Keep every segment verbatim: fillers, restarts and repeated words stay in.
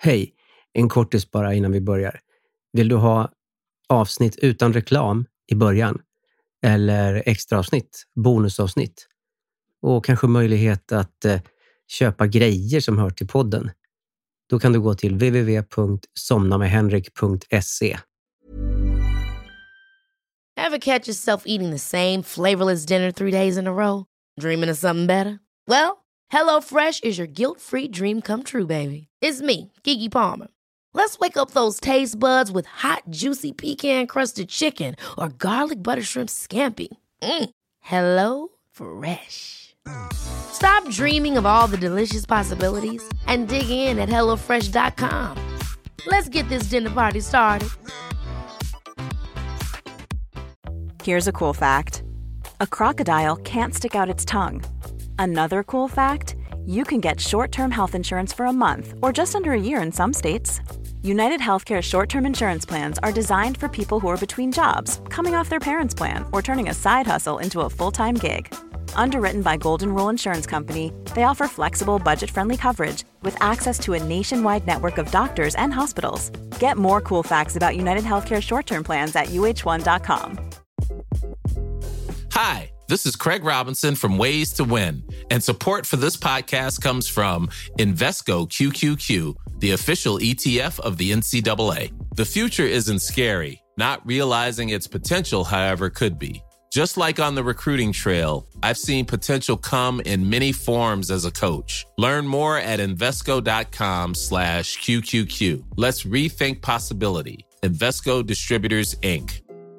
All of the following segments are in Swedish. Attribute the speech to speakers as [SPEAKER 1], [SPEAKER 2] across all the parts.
[SPEAKER 1] Hej, en kortis bara innan vi börjar. Vill du ha avsnitt utan reklam i början? Eller extra avsnitt, bonusavsnitt? Och kanske möjlighet att eh, köpa grejer som hör till podden? Då kan du gå till w w w punkt somna med henrik punkt se.
[SPEAKER 2] Ever catch yourself eating the same flavorless dinner three days in a row? Dreaming of something better? Well, HelloFresh is your guilt-free dream come true, baby. It's me, Keke Palmer. Let's wake up those taste buds with hot, juicy pecan-crusted chicken or garlic butter shrimp scampi. Mm. Hello Fresh. Stop dreaming of all the delicious possibilities and dig in at hello fresh dot com. Let's get this dinner party started.
[SPEAKER 3] Here's a cool fact. A crocodile can't stick out its tongue. Another cool fact, you can get short-term health insurance for a month or just under a year in some states. United Healthcare short-term insurance plans are designed for people who are between jobs, coming off their parents' plan, or turning a side hustle into a full-time gig. Underwritten by Golden Rule Insurance Company, they offer flexible, budget-friendly coverage with access to a nationwide network of doctors and hospitals. Get more cool facts about United Healthcare short-term plans at u h one dot com.
[SPEAKER 4] Hi, this is Craig Robinson from Ways to Win, and support for this podcast comes from Invesco Q Q Q, the official E T F of the N C double A. The future isn't scary. Not realizing its potential, however, could be. Just like on the recruiting trail, I've seen potential come in many forms as a coach. Learn more at Invesco.com slash QQQ. Let's rethink possibility. Invesco Distributors, Incorporated.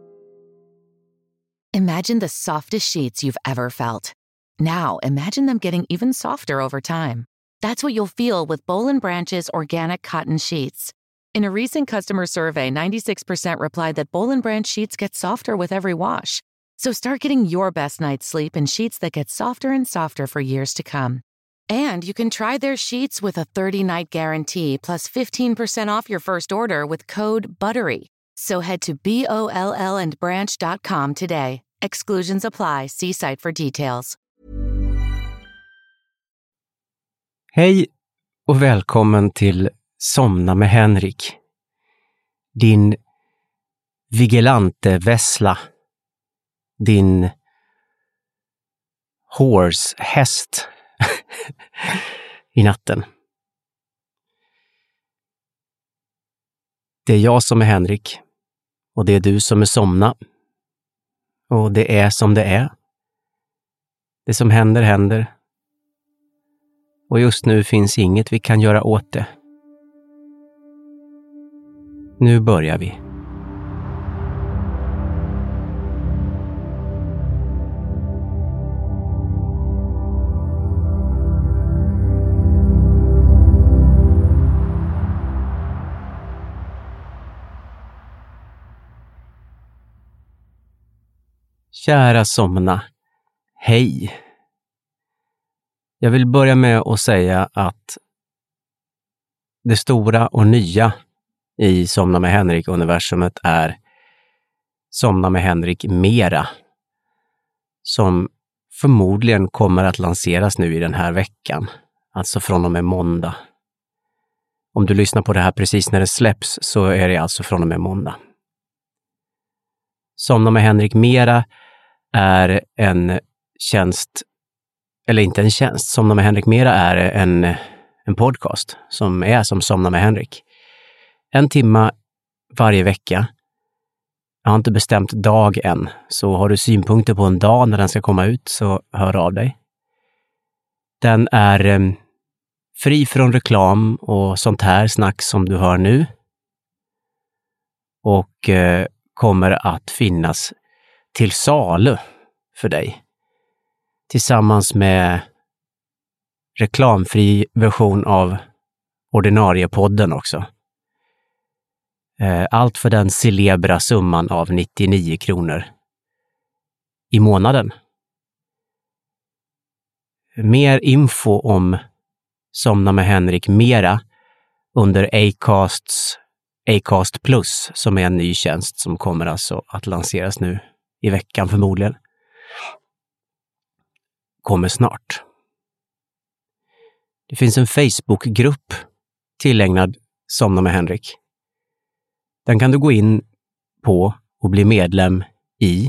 [SPEAKER 5] Imagine the softest sheets you've ever felt. Now, imagine them getting even softer over time. That's what you'll feel with Boll and Branch's organic cotton sheets. In a recent customer survey, ninety-six percent replied that Boll and Branch sheets get softer with every wash. So start getting your best night's sleep in sheets that get softer and softer for years to come. And you can try their sheets with a thirty-night guarantee plus fifteen percent off your first order with code BUTTERY. So head to B O L L and branch dot com today. Exclusions apply. See site for details.
[SPEAKER 1] Hej och välkommen till Somna med Henrik. Din vigilante vessla. Din horse häst i natten. Det är jag som är Henrik och det är du som är Somna. Och det är som det är. Det som händer händer. Och just nu finns inget vi kan göra åt det. Nu börjar vi. Kära Somna, hej. Jag vill börja med att säga att det stora och nya i Somna med Henrik-universumet är Somna med Henrik Mera, som förmodligen kommer att lanseras nu i den här veckan, alltså från och med måndag. Om du lyssnar på det här precis när det släpps så är det alltså från och med måndag. Somna med Henrik Mera är en tjänst, eller inte en tjänst, Somna med Henrik Mera är en, en podcast som är som Somna med Henrik. En timma varje vecka. Jag har inte bestämt dag än, så har du synpunkter på en dag när den ska komma ut så hör av dig. Den är eh, fri från reklam och sånt här snack som du hör nu. Och eh, kommer att finnas till salu för dig. Tillsammans med reklamfri version av ordinarie podden också. Allt för den celebra summan av nittionio kronor i månaden. Mer info om Somna med Henrik Mera under Acasts Acast Plus, som är en ny tjänst som kommer alltså att lanseras nu i veckan förmodligen. Kommer snart. Det finns en Facebookgrupp tillägnad Somna med Henrik. Den kan du gå in på och bli medlem i.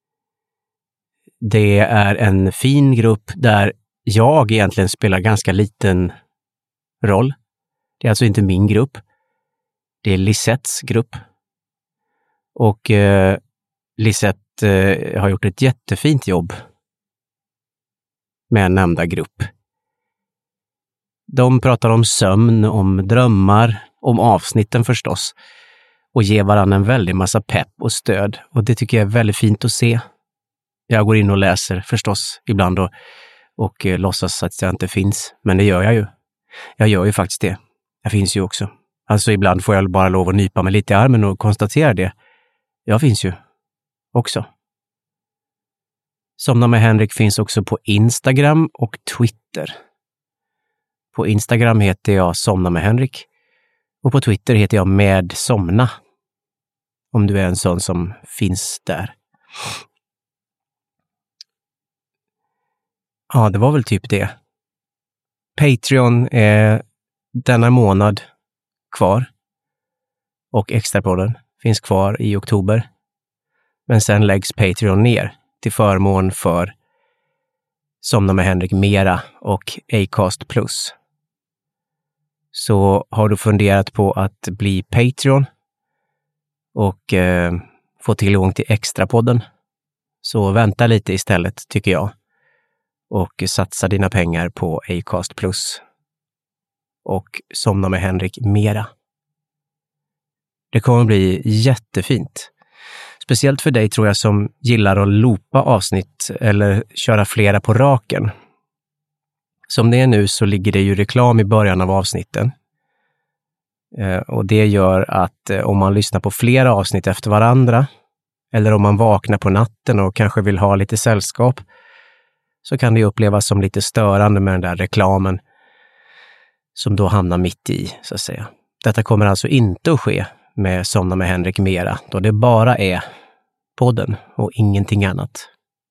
[SPEAKER 1] Det är en fin grupp där jag egentligen spelar ganska liten roll. Det är alltså inte min grupp. Det är Lisettes grupp. Och eh, Lisette eh, har gjort ett jättefint jobb med en nämnda grupp. De pratar om sömn, om drömmar, om avsnitten förstås. Och ger varandra en väldig massa pepp och stöd. Och det tycker jag är väldigt fint att se. Jag går in och läser förstås ibland och, och eh, låtsas att jag inte finns. Men det gör jag ju. Jag gör ju faktiskt det. Jag finns ju också. Alltså ibland får jag bara lov att nypa mig lite i armen och konstatera det. Jag finns ju också. Somna med Henrik finns också på Instagram och Twitter. På Instagram heter jag Somna med Henrik. Och på Twitter heter jag Med Somna. Om du är en sån som finns där. Ja, det var väl typ det. Patreon är denna månad kvar. Och Extrapodden finns kvar i oktober. Men sen läggs Patreon ner till förmån för Somna med Henrik Mera och Acast Plus. Så har du funderat på att bli Patreon och eh, få tillgång till Extrapodden, så vänta lite istället tycker jag. Och satsa dina pengar på Acast Plus och Somna med Henrik Mera. Det kommer bli jättefint. Speciellt för dig tror jag som gillar att loopa avsnitt eller köra flera på raken. Som det är nu så ligger det ju reklam i början av avsnitten. Eh, och det gör att eh, om man lyssnar på flera avsnitt efter varandra eller om man vaknar på natten och kanske vill ha lite sällskap, så kan det upplevas som lite störande med den där reklamen som då hamnar mitt i, så att säga. Detta kommer alltså inte att ske med Somna med Henrik Mera, då det bara är podden och ingenting annat.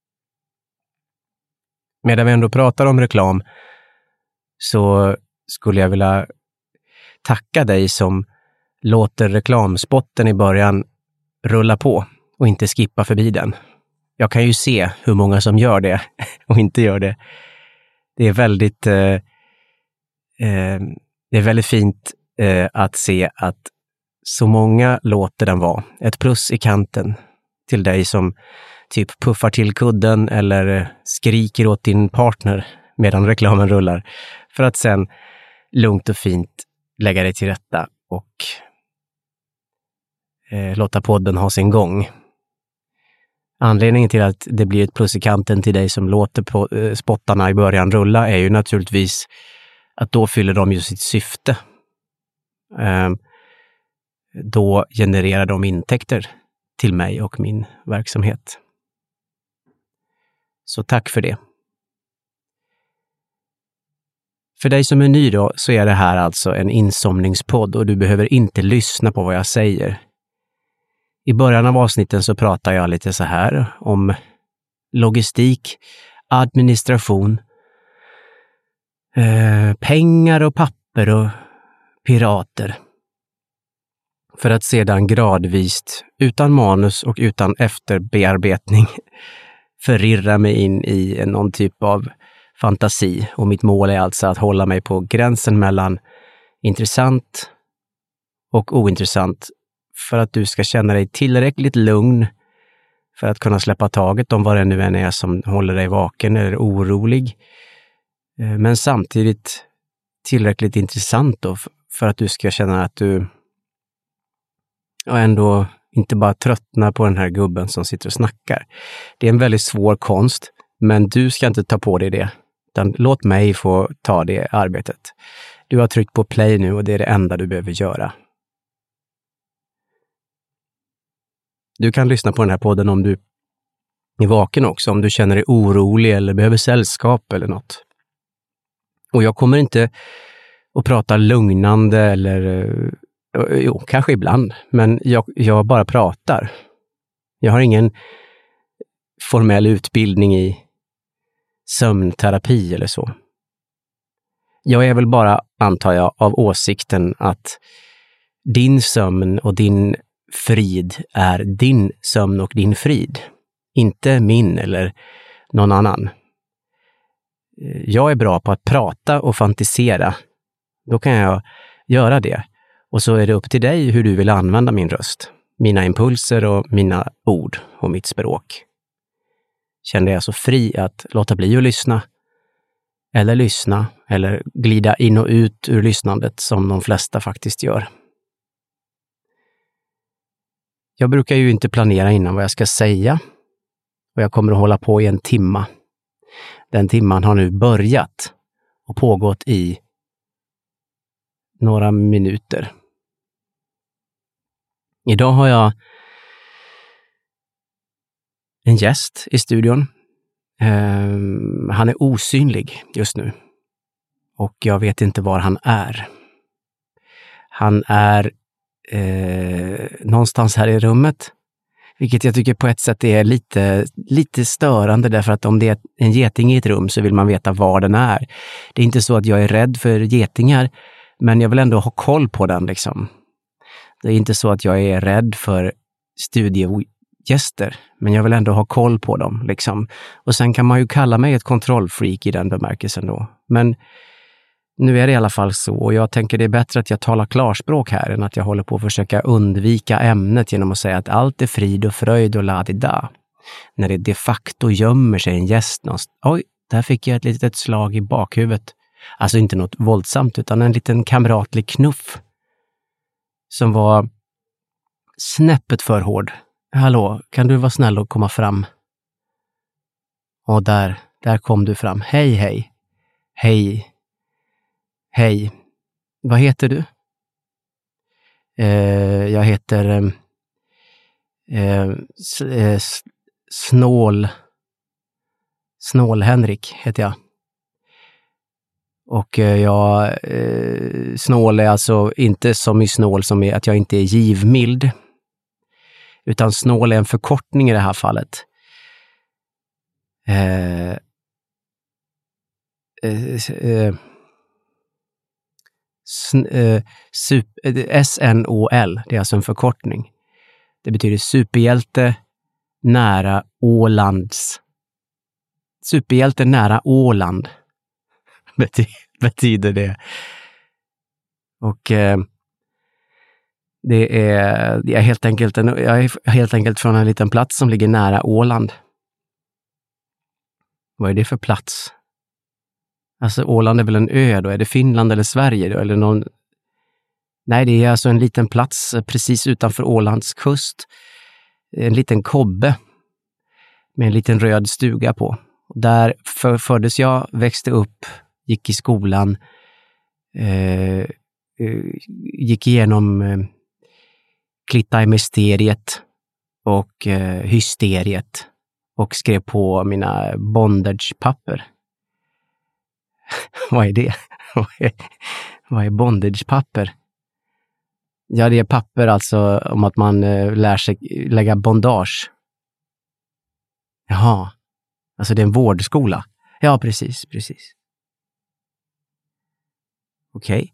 [SPEAKER 1] Medan vi ändå pratar om reklam så skulle jag vilja tacka dig som låter reklamspotten i början rulla på och inte skippa förbi den. Jag kan ju se hur många som gör det och inte gör det. Det är väldigt, eh, eh, det är väldigt fint eh, att se att så många låter den vara. Ett plus i kanten till dig som typ puffar till kudden eller skriker åt din partner medan reklamen rullar. För att sen lugnt och fint lägga dig till rätta och eh, låta podden ha sin gång. Anledningen till att det blir ett plus i kanten till dig som låter på, eh, spottarna i början rulla är ju naturligtvis att då fyller de ju sitt syfte. Eh, då genererar de intäkter till mig och min verksamhet. Så tack för det. För dig som är ny då så är det här alltså en insomningspodd och du behöver inte lyssna på vad jag säger. I början av avsnitten så pratar jag lite så här om logistik, administration, eh, pengar och papper och pirater. För att sedan gradvis, utan manus och utan efterbearbetning, förirra mig in i någon typ av fantasi. Och mitt mål är alltså att hålla mig på gränsen mellan intressant och ointressant för att du ska känna dig tillräckligt lugn för att kunna släppa taget om vad det nu än är som håller dig vaken eller orolig. Men samtidigt tillräckligt intressant då för att du ska känna att du och ändå inte bara tröttnar på den här gubben som sitter och snackar. Det är en väldigt svår konst, men du ska inte ta på dig det. Utan låt mig få ta det arbetet. Du har tryckt på play nu och det är det enda du behöver göra. Du kan lyssna på den här podden om du är vaken också, om du känner dig orolig eller behöver sällskap eller något. Och jag kommer inte att prata lugnande eller, jo, kanske ibland, men jag, jag bara pratar. Jag har ingen formell utbildning i sömnterapi eller så. Jag är väl bara, antar jag, av åsikten att din sömn och din frid är din sömn och din frid. Inte min eller någon annan. Jag är bra på att prata och fantisera. Då kan jag göra det. Och så är det upp till dig hur du vill använda min röst. Mina impulser och mina ord och mitt språk. Kände jag så fri att låta bli att lyssna. Eller lyssna. Eller glida in och ut ur lyssnandet som de flesta faktiskt gör. Jag brukar ju inte planera innan vad jag ska säga. Och jag kommer att hålla på i en timma. Den timman har nu börjat och pågått i några minuter. Idag har jag en gäst i studion. Um, han är osynlig just nu. Och jag vet inte var han är. Han är eh, någonstans här i rummet. Vilket jag tycker på ett sätt är lite, lite störande, därför att om det är en geting i ett rum så vill man veta var den är. Det är inte så att jag är rädd för getingar, men jag vill ändå ha koll på den liksom. Det är inte så att jag är rädd för studiegäster, men jag vill ändå ha koll på dem liksom. Och sen kan man ju kalla mig ett kontrollfreak i den bemärkelsen då. Men nu är det i alla fall så, och jag tänker det är bättre att jag talar klarspråk här än att jag håller på att försöka undvika ämnet genom att säga att allt är frid och fröjd och ladida. När det de facto gömmer sig en gäst någonstans. Oj, där fick jag ett litet slag i bakhuvudet. Alltså inte något våldsamt utan en liten kamratlig knuff. Som var snäppet för hård. Hallå, kan du vara snäll och komma fram? Och där, där kom du fram. Hej, hej. Hej. Hej, vad heter du? Eh, jag heter eh, s- eh, Snål Snål-Henrik heter jag. Och eh, jag eh, snål är alltså inte som i snål som är att jag inte är givmild. Utan snål är en förkortning i det här fallet. Eh, eh, eh, S N O L, det är alltså en förkortning. Det betyder superhjälte nära Ålands. Superhjälte nära Åland betyder det. Och eh, det är, det är helt enkelt en, jag är helt enkelt från en liten plats som ligger nära Åland. Vad är det för plats? Alltså Åland är väl en ö då? Är det Finland eller Sverige då? Eller någon... Nej, det är alltså en liten plats precis utanför Ålands kust. En liten kobbe med en liten röd stuga på. Där för, föddes jag, växte upp, gick i skolan, eh, gick igenom eh, Klittaimysteriet och eh, hysteriet och skrev på mina bondage-papper. Vad är det? Vad är bondage-papper? Ja, det är papper alltså om att man eh, lär sig lägga bondage. Jaha, alltså det är en vårdskola. Ja, precis, precis. Okej. Okay.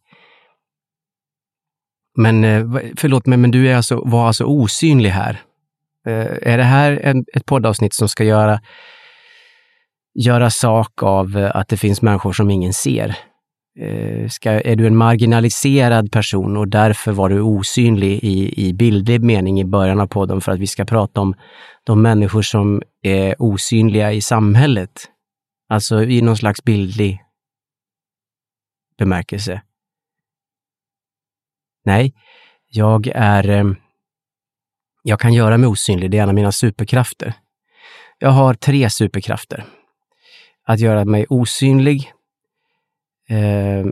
[SPEAKER 1] Men eh, förlåt mig, men du är alltså, var alltså osynlig här. Eh, är det här en, ett poddavsnitt som ska göra göra sak av att det finns människor som ingen ser? Eh, ska, är du en marginaliserad person och därför var du osynlig i, i bildlig mening i början av podden för att vi ska prata om de människor som är osynliga i samhället? Alltså i någon slags bildlig bemärkelse. Nej, jag är... Jag kan göra mig osynlig, det är en av mina superkrafter. Jag har tre superkrafter. Att göra mig osynlig. Eh,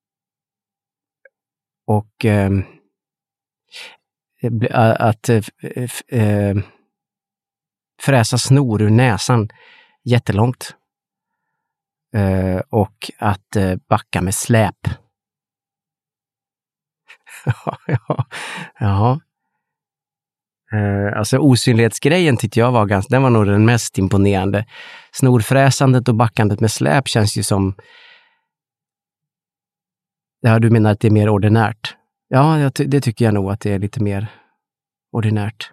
[SPEAKER 1] och eh, att eh, fräsa snor ur näsan jättelångt. Eh, och att eh, backa med släp. ja, ja. Uh, alltså osynlighetsgrejen tyckte jag var ganska, den var nog den mest imponerande. Snorfräsandet och backandet med släp känns ju som, ja, du menar att det är mer ordinärt. Ja, jag ty- det tycker jag nog att det är lite mer ordinärt.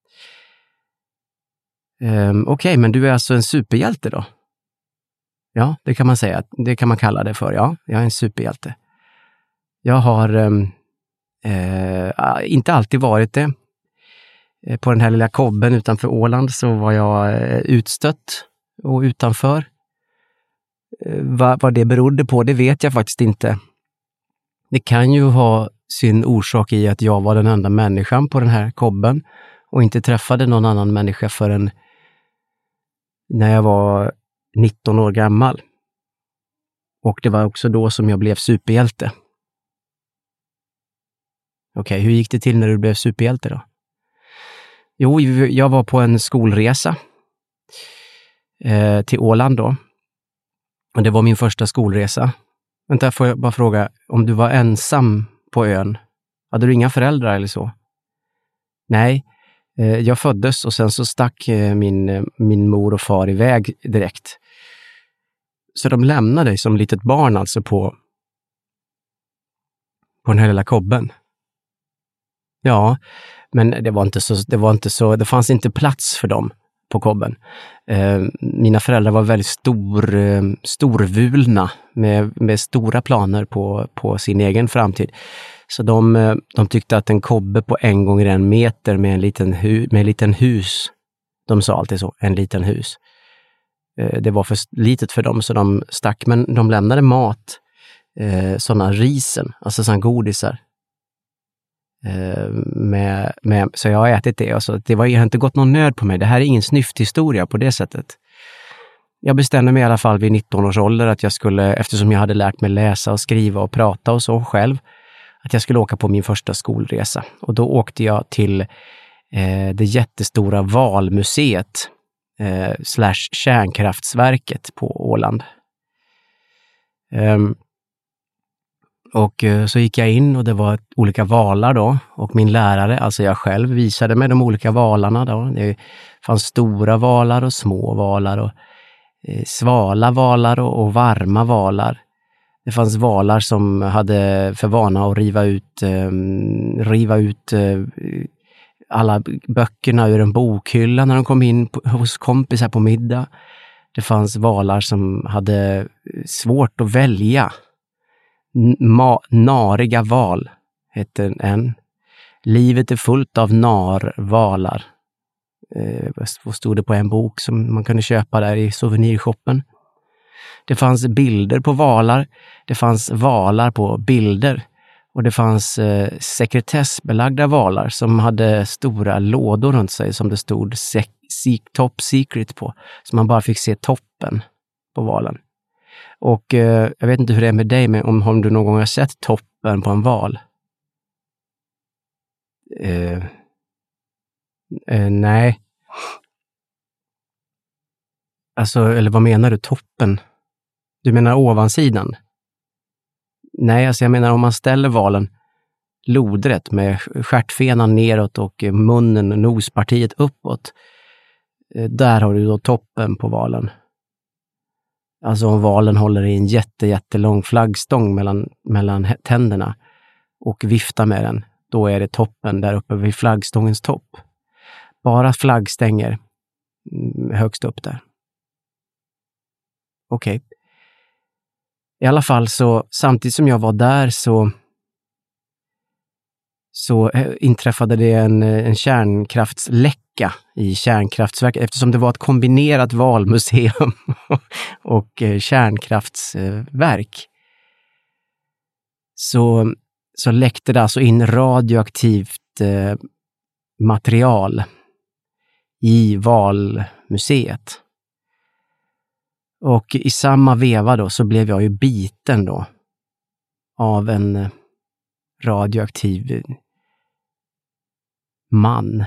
[SPEAKER 1] Um, Okej, okay, men du är alltså en superhjälte då? Ja, det kan man säga. Det kan man kalla det för. Ja, jag är en superhjälte. Jag har um, eh, inte alltid varit det. På den här lilla kobben utanför Åland så var jag eh, utstött och utanför. Eh, vad, vad det berodde på, det vet jag faktiskt inte. Det kan ju ha sin orsak i att jag var den enda människan på den här kobben och inte träffade någon annan människa förrän när jag var nitton år gammal. Och det var också då som jag blev superhjälte. Okej, hur gick det till när du blev superhjälte då? Jo, jag var på en skolresa eh, till Åland då. Och det var min första skolresa. Vänta, får jag bara fråga, om du var ensam på ön, hade du inga föräldrar eller så? Nej, eh, jag föddes och sen så stack eh, min, min mor och far iväg direkt. Så de lämnade dig som litet barn alltså på, på den här lilla kobben. Ja, men det var inte så, det var inte så, det fanns inte plats för dem på kobben. Eh, mina föräldrar var väldigt stor, eh, storvulna med, med stora planer på, på sin egen framtid. Så de, eh, de tyckte att en kobbe på en gånger en meter med en liten, hu, med en liten hus, de sa alltid så, en liten hus. Eh, det var för litet för dem så de stack, men de lämnade mat, eh, sådana risen, alltså sådana godisar. Med, med, så jag har ätit det. Alltså, det var, jag har inte gått någon nöd på mig. Det här är ingen snyfthistoria på det sättet. Jag bestämde mig i alla fall vid nitton års ålder att jag skulle, eftersom jag hade lärt mig läsa och skriva och prata och så själv, att jag skulle åka på min första skolresa. Och då åkte jag till eh, det jättestora Valmuseet eh, slash kärnkraftsverket på Åland. Um, Och så gick jag in och det var olika valar då och min lärare, alltså jag själv, visade mig de olika valarna då. Det fanns stora valar och små valar och eh, svala valar och, och varma valar. Det fanns valar som hade för vana att riva ut, eh, riva ut eh, alla böckerna ur en bokhylla när de kom in på, hos kompisar på middag. Det fanns valar som hade svårt att välja. Ma- nariga val hette en. Livet är fullt av narvalar. Eh, vad stod det på en bok som man kunde köpa där i souvenirshoppen. Det fanns bilder på valar. Det fanns valar på bilder. Och det fanns eh, sekretessbelagda valar som hade stora lådor runt sig som det stod sek- sek- top secret på. Så man bara fick se toppen på valen. Och eh, jag vet inte hur det är med dig, men om, om du någon gång har sett toppen på en val? Eh, eh, nej. Alltså, eller vad menar du, toppen? Du menar ovansidan? Nej, alltså jag menar om man ställer valen lodrätt med stjärtfenan neråt och munnen och nospartiet uppåt. Eh, där har du då toppen på valen. Alltså om valen håller i en jätte, jättelång flaggstång mellan, mellan tänderna och viftar med den, då är det toppen där uppe vid flaggstångens topp. Bara flaggstänger högst upp där. Okej. Okay. I alla fall så, samtidigt som jag var där så så inträffade det en, en kärnkraftsläcka i kärnkraftverket, eftersom det var ett kombinerat valmuseum och kärnkraftsverk. Så, så läckte det alltså in radioaktivt eh, material i valmuseet. Och i samma veva då så blev jag ju biten då av en radioaktiv man.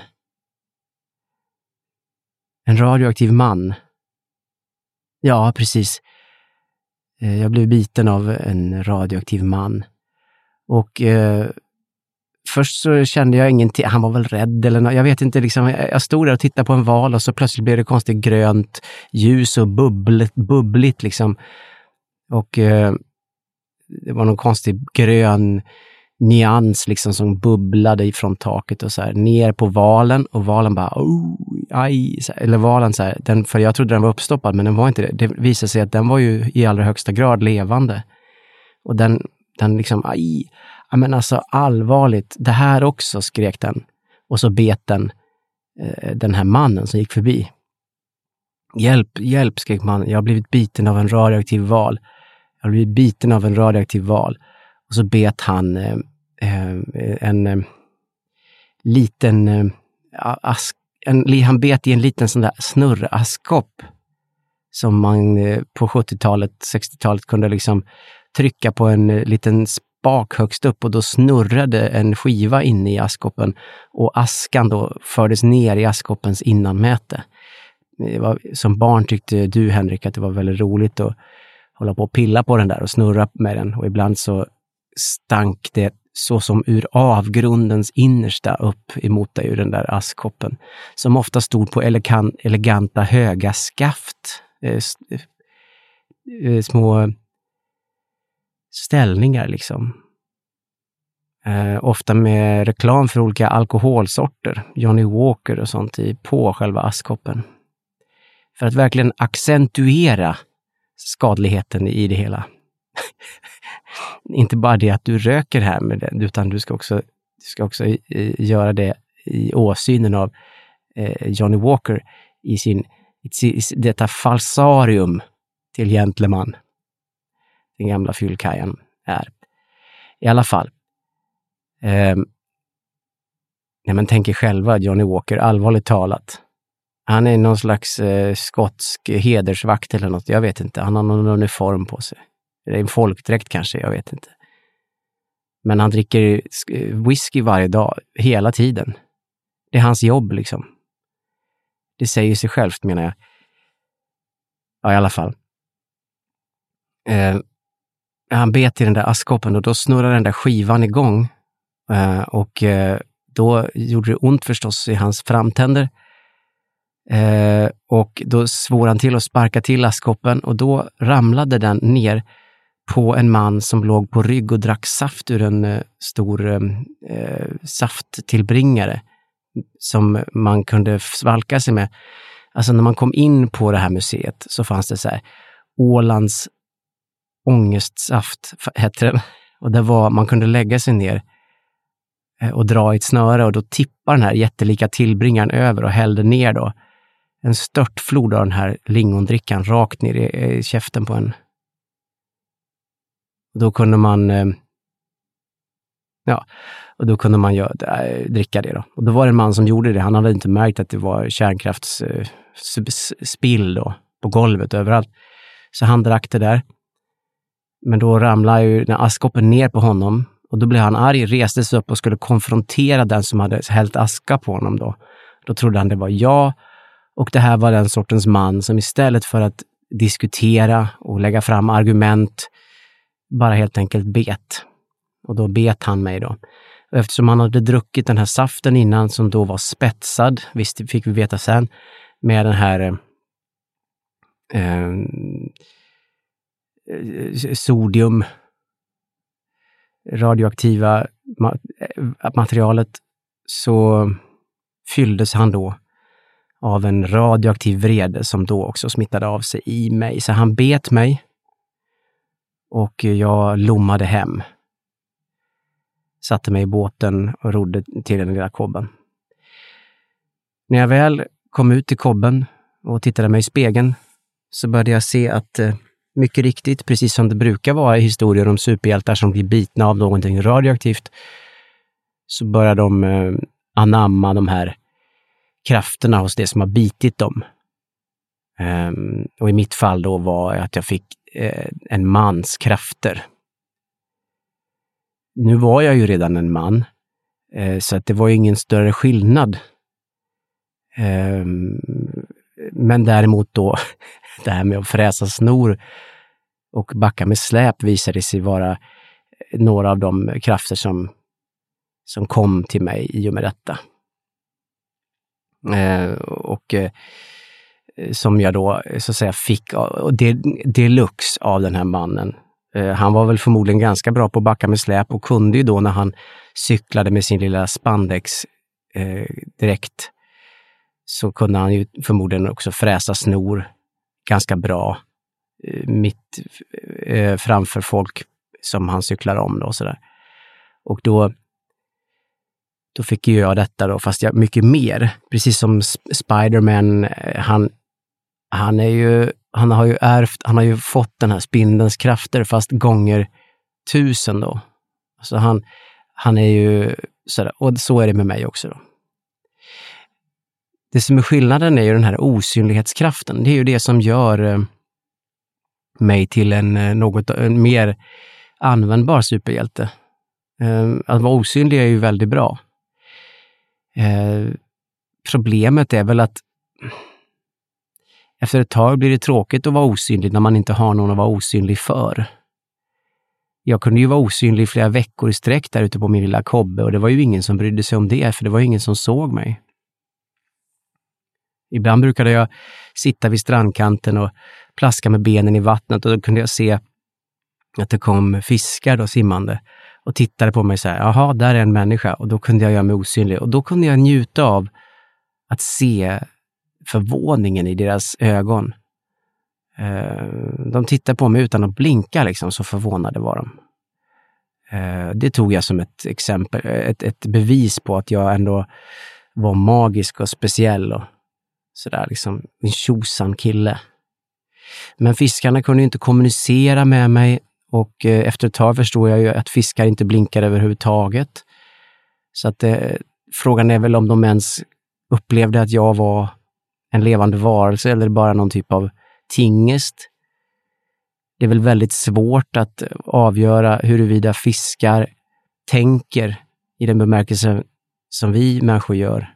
[SPEAKER 1] En radioaktiv man. Ja, precis. Jag blev biten av en radioaktiv man. Och eh, först så kände jag ingenting. Han var väl rädd eller något. Jag vet inte, liksom, jag stod där och tittade på en val och så plötsligt blev det konstigt grönt ljus och bubbligt, bubbligt liksom. Och eh, det var någon konstig grön nyans liksom som bubblade ifrån taket och så här ner på valen, och valen bara oh, aj, så här, eller valen så här, den, för jag trodde den var uppstoppad, men den var inte det. Det visade sig att den var ju i allra högsta grad levande. Och den, den liksom, aj, men alltså allvarligt, det här också, skrek den. Och så bet den eh, den här mannen som gick förbi. Hjälp, hjälp, skrek man. Jag har blivit biten av en radioaktiv val. Jag har blivit biten av en radioaktiv val. Och så bet han eh, en eh, liten eh, ask, en, han bet i en liten sån där snurraskkopp som man eh, på sjuttiotalet, sextiotalet kunde liksom trycka på en eh, liten spak högst upp, och då snurrade en skiva inne i askkoppen, och askan då fördes ner i askkoppens innanmäte. Det var, som barn tyckte du, Henrik, att det var väldigt roligt att hålla på och pilla på den där och snurra med den, och ibland så stank det så som ur avgrundens innersta upp emot dig ur den där askkoppen, som ofta stod på elegant, eleganta höga skaft, eh, eh, små ställningar liksom. Eh, ofta med reklam för olika alkoholsorter, Johnny Walker och sånt i, på själva askkoppen. För att verkligen accentuera skadligheten i det hela. Inte bara det att du röker här med det, utan du ska också, du ska också i, göra det i åsynen av eh, Johnny Walker i sin, i, i, detta falsarium till gentleman. Den gamla fyllkajan är. I alla fall. Eh, när man tänker själva Johnny Walker, allvarligt talat. Han är någon slags eh, skotsk hedersvakt eller något, jag vet inte. Han har någon uniform på sig. Det är en folkdräkt kanske, jag vet inte. Men han dricker whisky varje dag, hela tiden. Det är hans jobb liksom. Det säger sig självt, menar jag. Ja, i alla fall. Eh, han bet i den där askkoppen, och då snurrade den där skivan igång. Eh, och eh, då gjorde det ont förstås i hans framtänder. Eh, och då svor han till att sparka till askkoppen, och då ramlade den ner på en man som låg på rygg och drack saft ur en eh, stor eh, safttillbringare som man kunde svalka sig med. Alltså när man kom in på det här museet så fanns det så här Ålands ångestsaft hette den. Och det var, man kunde lägga sig ner eh, och dra i ett snöre, och då tippar den här jättelika tillbringaren över och hällde ner då en störtflod av den här lingondrickan rakt ner i, i käften på en. Och då kunde man eh, ja, och då kunde man gör, äh, dricka det då. Och då var det en man som gjorde det. Han hade inte märkt att det var kärnkraftsspill eh, då på golvet överallt. Så han drack det där. Men då ramlade ju den askkoppen ner på honom, och då blev han arg, reste sig upp och skulle konfrontera den som hade hällt aska på honom då. Då trodde han det var jag, och det här var den sortens man som istället för att diskutera och lägga fram argument bara helt enkelt bet. Och då bet han mig då. Och eftersom han hade druckit den här saften innan, som då var spetsad, visst fick vi veta sen, med den här eh, sodium radioaktiva materialet, så fylldes han då av en radioaktiv vrede som då också smittade av sig i mig. Så han bet mig, och jag lommade hem. Satte mig i båten och rodde till den lilla kobben. När jag väl kom ut i kobben och tittade mig i spegeln, så började jag se att eh, mycket riktigt, precis som det brukar vara i historier om superhjältar som blir bitna av någonting radioaktivt, så börjar de eh, anamma de här krafterna hos det som har bitit dem. Um, och i mitt fall då var att jag fick eh, en mans krafter. Nu var jag ju redan en man, eh, så att det var ju ingen större skillnad. Um, men däremot då, det här med att fräsa snor och backa med släp visade sig vara några av de krafter som, som kom till mig i och med detta. Eh, och eh, som jag då så att säga fick och det deluxe av den här mannen Eh, han var väl förmodligen ganska bra på att backa med släp och kunde ju då när han cyklade med sin lilla spandex eh, direkt så kunde han ju förmodligen också fräsa snor ganska bra eh, mitt eh, framför folk som han cyklar om då och sådär. Och då Då fick ju jag detta då, fast jag mycket mer. Precis som Spider-Man, han, han är ju, han har ju ärvt, han har ju fått den här spindelns krafter fast gånger tusen då. Så han, han är ju sådär, och så är det med mig också då. Det som är skillnaden är ju den här osynlighetskraften. Det är ju det som gör mig till en något en mer användbar superhjälte. Att vara osynlig är ju väldigt bra. Eh, problemet är väl att efter ett tag blir det tråkigt att vara osynlig när man inte har någon att vara osynlig för. Jag kunde ju vara osynlig flera veckor i sträck där ute på min lilla kobbe och det var ju ingen som brydde sig om det för det var ju ingen som såg mig. Ibland brukade jag sitta vid strandkanten och plaska med benen i vattnet och då kunde jag se att det kom fiskar då simmande. Och tittade på mig så här, jaha, där är en människa. Och då kunde jag göra mig osynlig. Och då kunde jag njuta av att se förvåningen i deras ögon. De tittade på mig utan att blinka liksom, så förvånade var de. Det tog jag som ett exempel, ett, ett bevis på att jag ändå var magisk och speciell. Och sådär liksom, en tjosan kille. Men fiskarna kunde inte kommunicera med mig. Och efter ett tag förstår jag ju att fiskar inte blinkar överhuvudtaget. Så att eh, frågan är väl om de ens upplevde att jag var en levande varelse eller bara någon typ av tingest. Det är väl väldigt svårt att avgöra huruvida fiskar tänker i den bemärkelse som vi människor gör.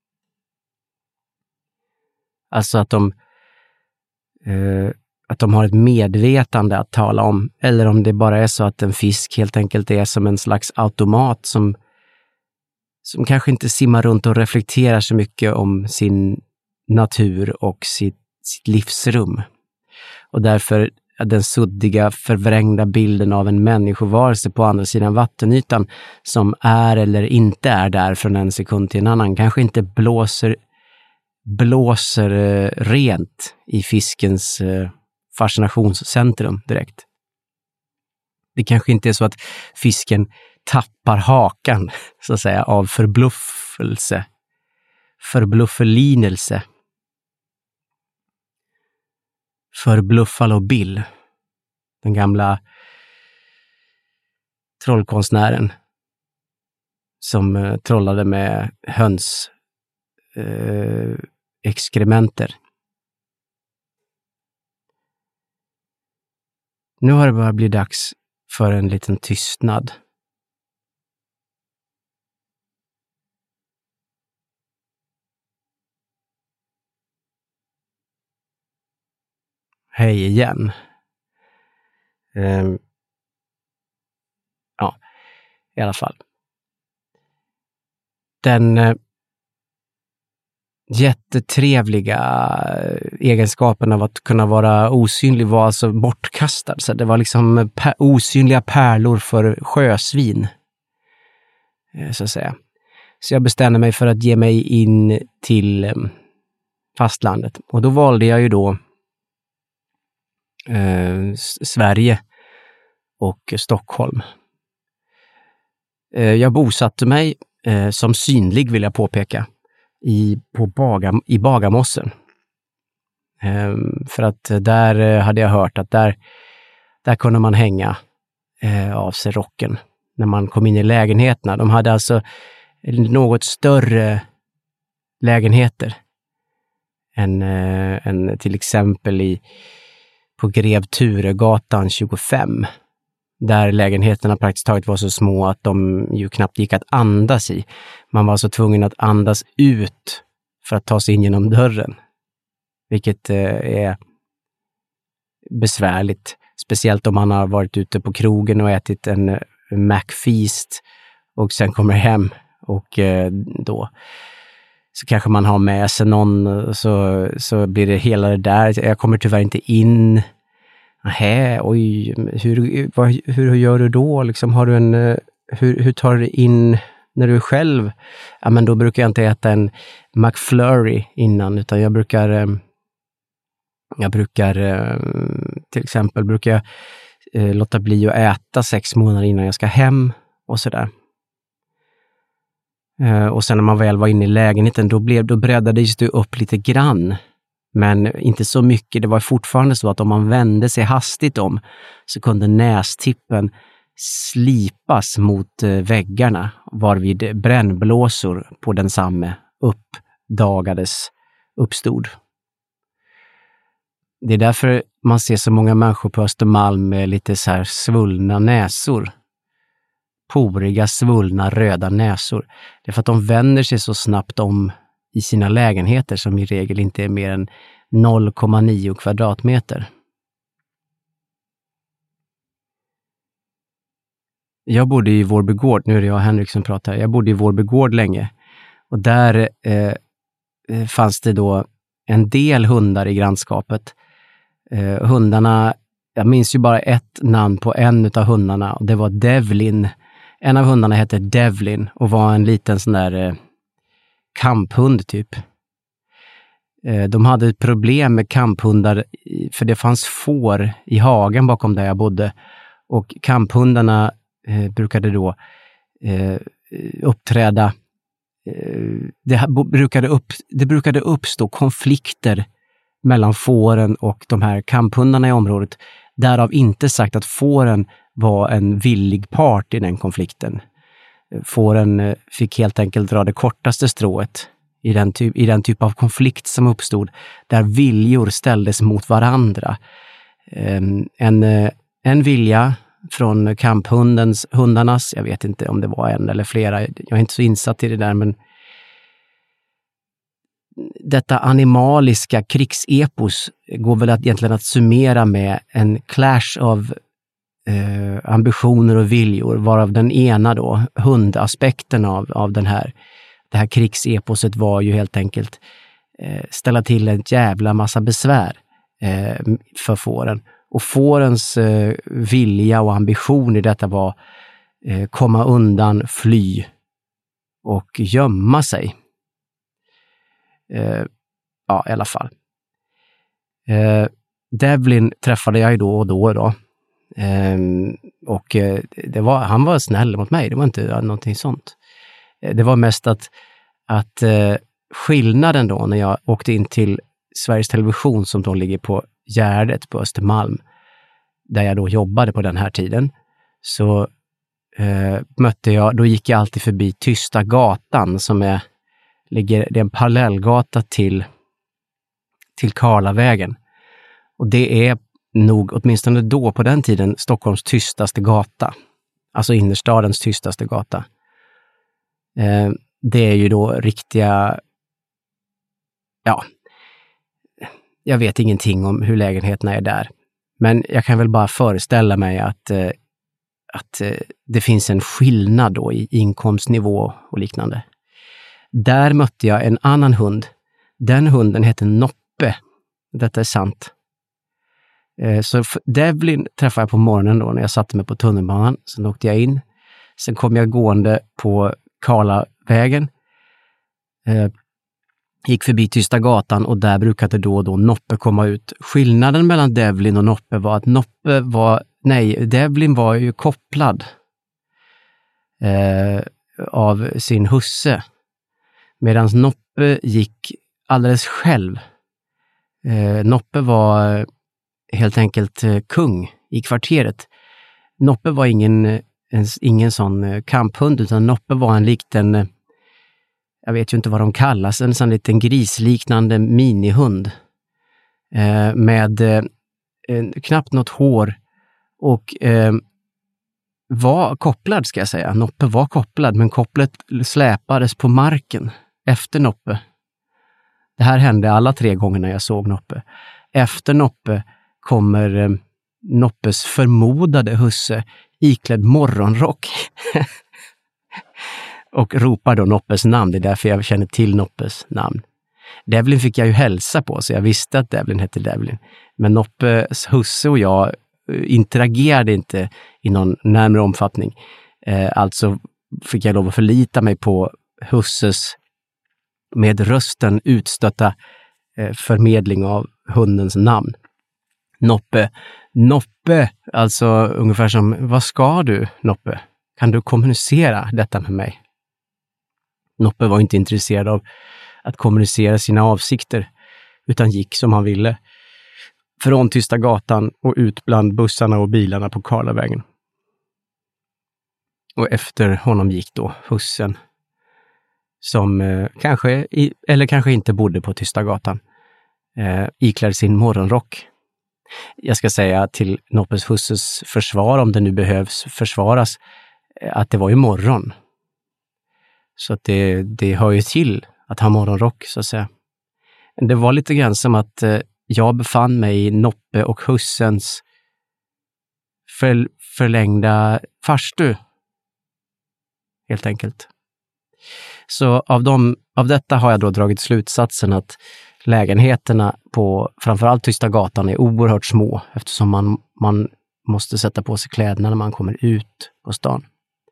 [SPEAKER 1] Alltså att de... Eh, att de har ett medvetande att tala om, eller om det bara är så att en fisk helt enkelt är som en slags automat som, som kanske inte simmar runt och reflekterar så mycket om sin natur och sitt, sitt livsrum. Och därför är den suddiga, förvrängda bilden av en människovarelse på andra sidan vattenytan som är eller inte är där från en sekund till en annan kanske inte blåser, blåser eh, rent i fiskens eh, fascinationscentrum direkt. Det kanske inte är så att fisken tappar hakan så att säga av förbluffelse, förbluffelinelse. För Buffalo Bill, den gamla trollkonstnären som eh, trollade med höns eh, exkrementer. Nu har det börjat bli dags för en liten tystnad. Hej igen. Um, ja, i alla fall. Den uh, jättetrevliga egenskapen av att kunna vara osynlig var alltså bortkastad. Så det var liksom per- osynliga pärlor för sjösvin. Så att säga. Så jag bestämde mig för att ge mig in till um, fastlandet. Och då valde jag ju då Eh, Sverige och Stockholm. Eh, jag bosatte mig eh, som synlig, vill jag påpeka, i, på Baga, i Bagarmossen. Eh, för att där eh, hade jag hört att där, där kunde man hänga eh, av sig rocken när man kom in i lägenheterna. De hade alltså något större lägenheter än, eh, än till exempel i på Grev Turegatan tjugofem, där lägenheterna praktiskt taget var så små att de ju knappt gick att andas i. Man var så tvungen att andas ut för att ta sig in genom dörren, vilket eh, är besvärligt, speciellt om man har varit ute på krogen och ätit en McFeast och sen kommer hem och eh, då så kanske man har med sig någon, så, så blir det hela det där. Jag kommer tyvärr inte in. Nähä, oj, hur, vad, hur gör du då? Liksom, har du en, hur, hur tar du in när du är själv? Ja, men då brukar jag inte äta en McFlurry innan, utan jag brukar, jag brukar till exempel brukar jag låta bli att äta sex månader innan jag ska hem och sådär. Och sen när man väl var inne i lägenheten, då, blev, då breddades det upp lite grann. Men inte så mycket. Det var fortfarande så att om man vände sig hastigt om så kunde nästippen slipas mot väggarna, varvid brännblåsor på densamme uppdagades, uppstod. Det är därför man ser så många människor på Östermalm med lite så här svullna näsor. Poriga, svullna, röda näsor. Det är för att de vänder sig så snabbt om i sina lägenheter som i regel inte är mer än noll komma nio kvadratmeter. Jag bodde i Vårbygård, nu är det jag och Henrik som pratar, jag bodde i Vårbygård länge. Och där eh, fanns det då en del hundar i grannskapet. Eh, hundarna, jag minns ju bara ett namn på en av hundarna, och det var Devlin. En av hundarna hette Devlin och var en liten sån där eh, kamphund typ. Eh, de hade ett problem med kamphundar, för det fanns får i hagen bakom där jag bodde. Och kamphundarna eh, brukade då eh, uppträda. Eh, det, brukade upp, det brukade uppstå konflikter mellan fåren och de här kamphundarna i området. Därav inte sagt att fåren var en villig part i den konflikten. Fåren fick helt enkelt dra det kortaste strået i den, typ, i den typ av konflikt som uppstod, där viljor ställdes mot varandra. En, en vilja från kamphundens, hundarnas, jag vet inte om det var en eller flera, jag är inte så insatt i det där, men detta animaliska krigsepos går väl att, egentligen att summera med en clash av eh, ambitioner och viljor, varav den ena då, hundaspekten av, av den här, det här krigseposet var ju helt enkelt eh, ställa till en jävla massa besvär eh, för fåren. Och fårens eh, vilja och ambition i detta var eh, komma undan, fly och gömma sig. Uh, ja, i alla fall. Uh, Devlin träffade jag ju då och då. då. Uh, och uh, det var, han var snäll mot mig, det var inte uh, någonting sånt. Uh, det var mest att, att uh, skillnaden då när jag åkte in till Sveriges Television, som då ligger på Gärdet på Östermalm, där jag då jobbade på den här tiden, så uh, mötte jag, då gick jag alltid förbi Tysta gatan, som är ligger, det är en parallellgata till, till Karlavägen. Och det är nog, åtminstone då på den tiden, Stockholms tystaste gata. Alltså innerstadens tystaste gata. Eh, det är ju då riktiga, ja, jag vet ingenting om hur lägenheterna är där. Men jag kan väl bara föreställa mig att, eh, att eh, det finns en skillnad då i inkomstnivå och liknande. Där mötte jag en annan hund. Den hunden hette Noppe. Detta är sant. Så Devlin träffade jag på morgonen då när jag satte mig på tunnelbanan. Sen åkte jag in. Sen kom jag gående på Karlavägen. Gick förbi Tysta gatan, och där brukade då och då Noppe komma ut. Skillnaden mellan Devlin och Noppe var att Noppe var, nej, Devlin var ju kopplad eh, av sin husse. Medan Noppe gick alldeles själv. Eh, Noppe var helt enkelt eh, kung i kvarteret. Noppe var ingen, en, ingen sån eh, kamphund, utan Noppe var en liten, eh, jag vet ju inte vad de kallas, en sån liten grisliknande minihund. Eh, med eh, knappt något hår och eh, var kopplad, ska jag säga. Noppe var kopplad, men kopplet släpades på marken efter Noppe. Det här hände alla tre gångerna jag såg Noppe. Efter Noppe kommer eh, Noppes förmodade husse iklädd morgonrock och ropar då Noppes namn. Det är därför jag känner till Noppes namn. Devlin fick jag ju hälsa på, så jag visste att Devlin hette Devlin. Men Noppes husse och jag interagerade inte i någon närmare omfattning. Eh, alltså fick jag lov att förlita mig på husses med rösten utstötta eh, förmedling av hundens namn. Noppe, Noppe, alltså ungefär som, vad ska du, Noppe? Kan du kommunicera detta med mig? Noppe var inte intresserad av att kommunicera sina avsikter, utan gick som han ville. Från Tysta gatan och ut bland bussarna och bilarna på Karlavägen. Och efter honom gick då hussen, som eh, kanske, i, eller kanske inte bodde på Tysta gatan, eh, iklädd sin morgonrock. Jag ska säga till Noppes husses försvar, om det nu behövs försvaras, att det var ju morgon. Så att det, det hör ju till att ha morgonrock, så att säga. Det var lite grann som att eh, jag befann mig i Noppe och hussens för, förlängda farstu. Helt enkelt. Så av, dem, av detta har jag då dragit slutsatsen att lägenheterna på framförallt Tysta gatan är oerhört små, eftersom man, man måste sätta på sig kläderna när man kommer ut på stan.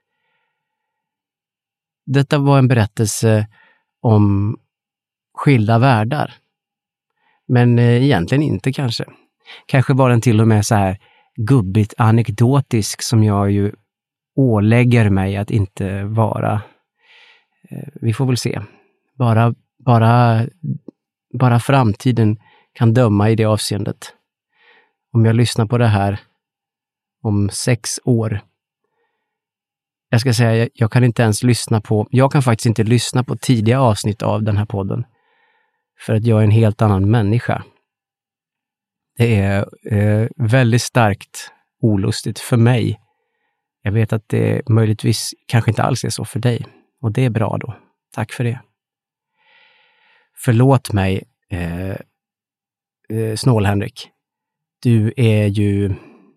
[SPEAKER 1] Detta var en berättelse om skilda världar. Men eh, egentligen inte kanske. Kanske var den till och med så här gubbigt anekdotisk som jag ju ålägger mig att inte vara. Eh, vi får väl se. Bara, bara, bara framtiden kan döma i det avseendet. Om jag lyssnar på det här om sex år. Jag ska säga, jag, jag kan inte ens lyssna på, jag kan faktiskt inte lyssna på tidiga avsnitt av den här podden. För att jag är en helt annan människa. Det är eh, väldigt starkt olustigt för mig. Jag vet att det möjligtvis kanske inte alls är så för dig. Och det är bra då. Tack för det. Förlåt mig, eh, eh, Snål-Henrik. Du är ju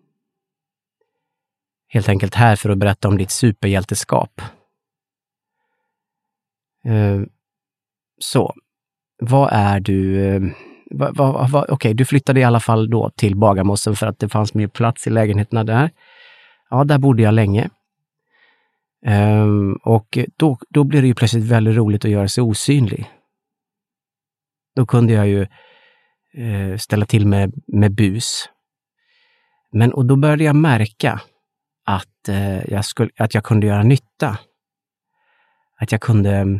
[SPEAKER 1] helt enkelt här för att berätta om ditt superhjälteskap. Eh, så. Vad är du... Va, va, va, Okej, okay, du flyttade i alla fall då till Bagarmossen för att det fanns mer plats i lägenheterna där. Ja, där bodde jag länge. Um, och då, då blev det ju plötsligt väldigt roligt att göra sig osynlig. Då kunde jag ju uh, ställa till med, med bus. Men, och då började jag märka att, uh, jag skulle, att jag kunde göra nytta. Att jag kunde...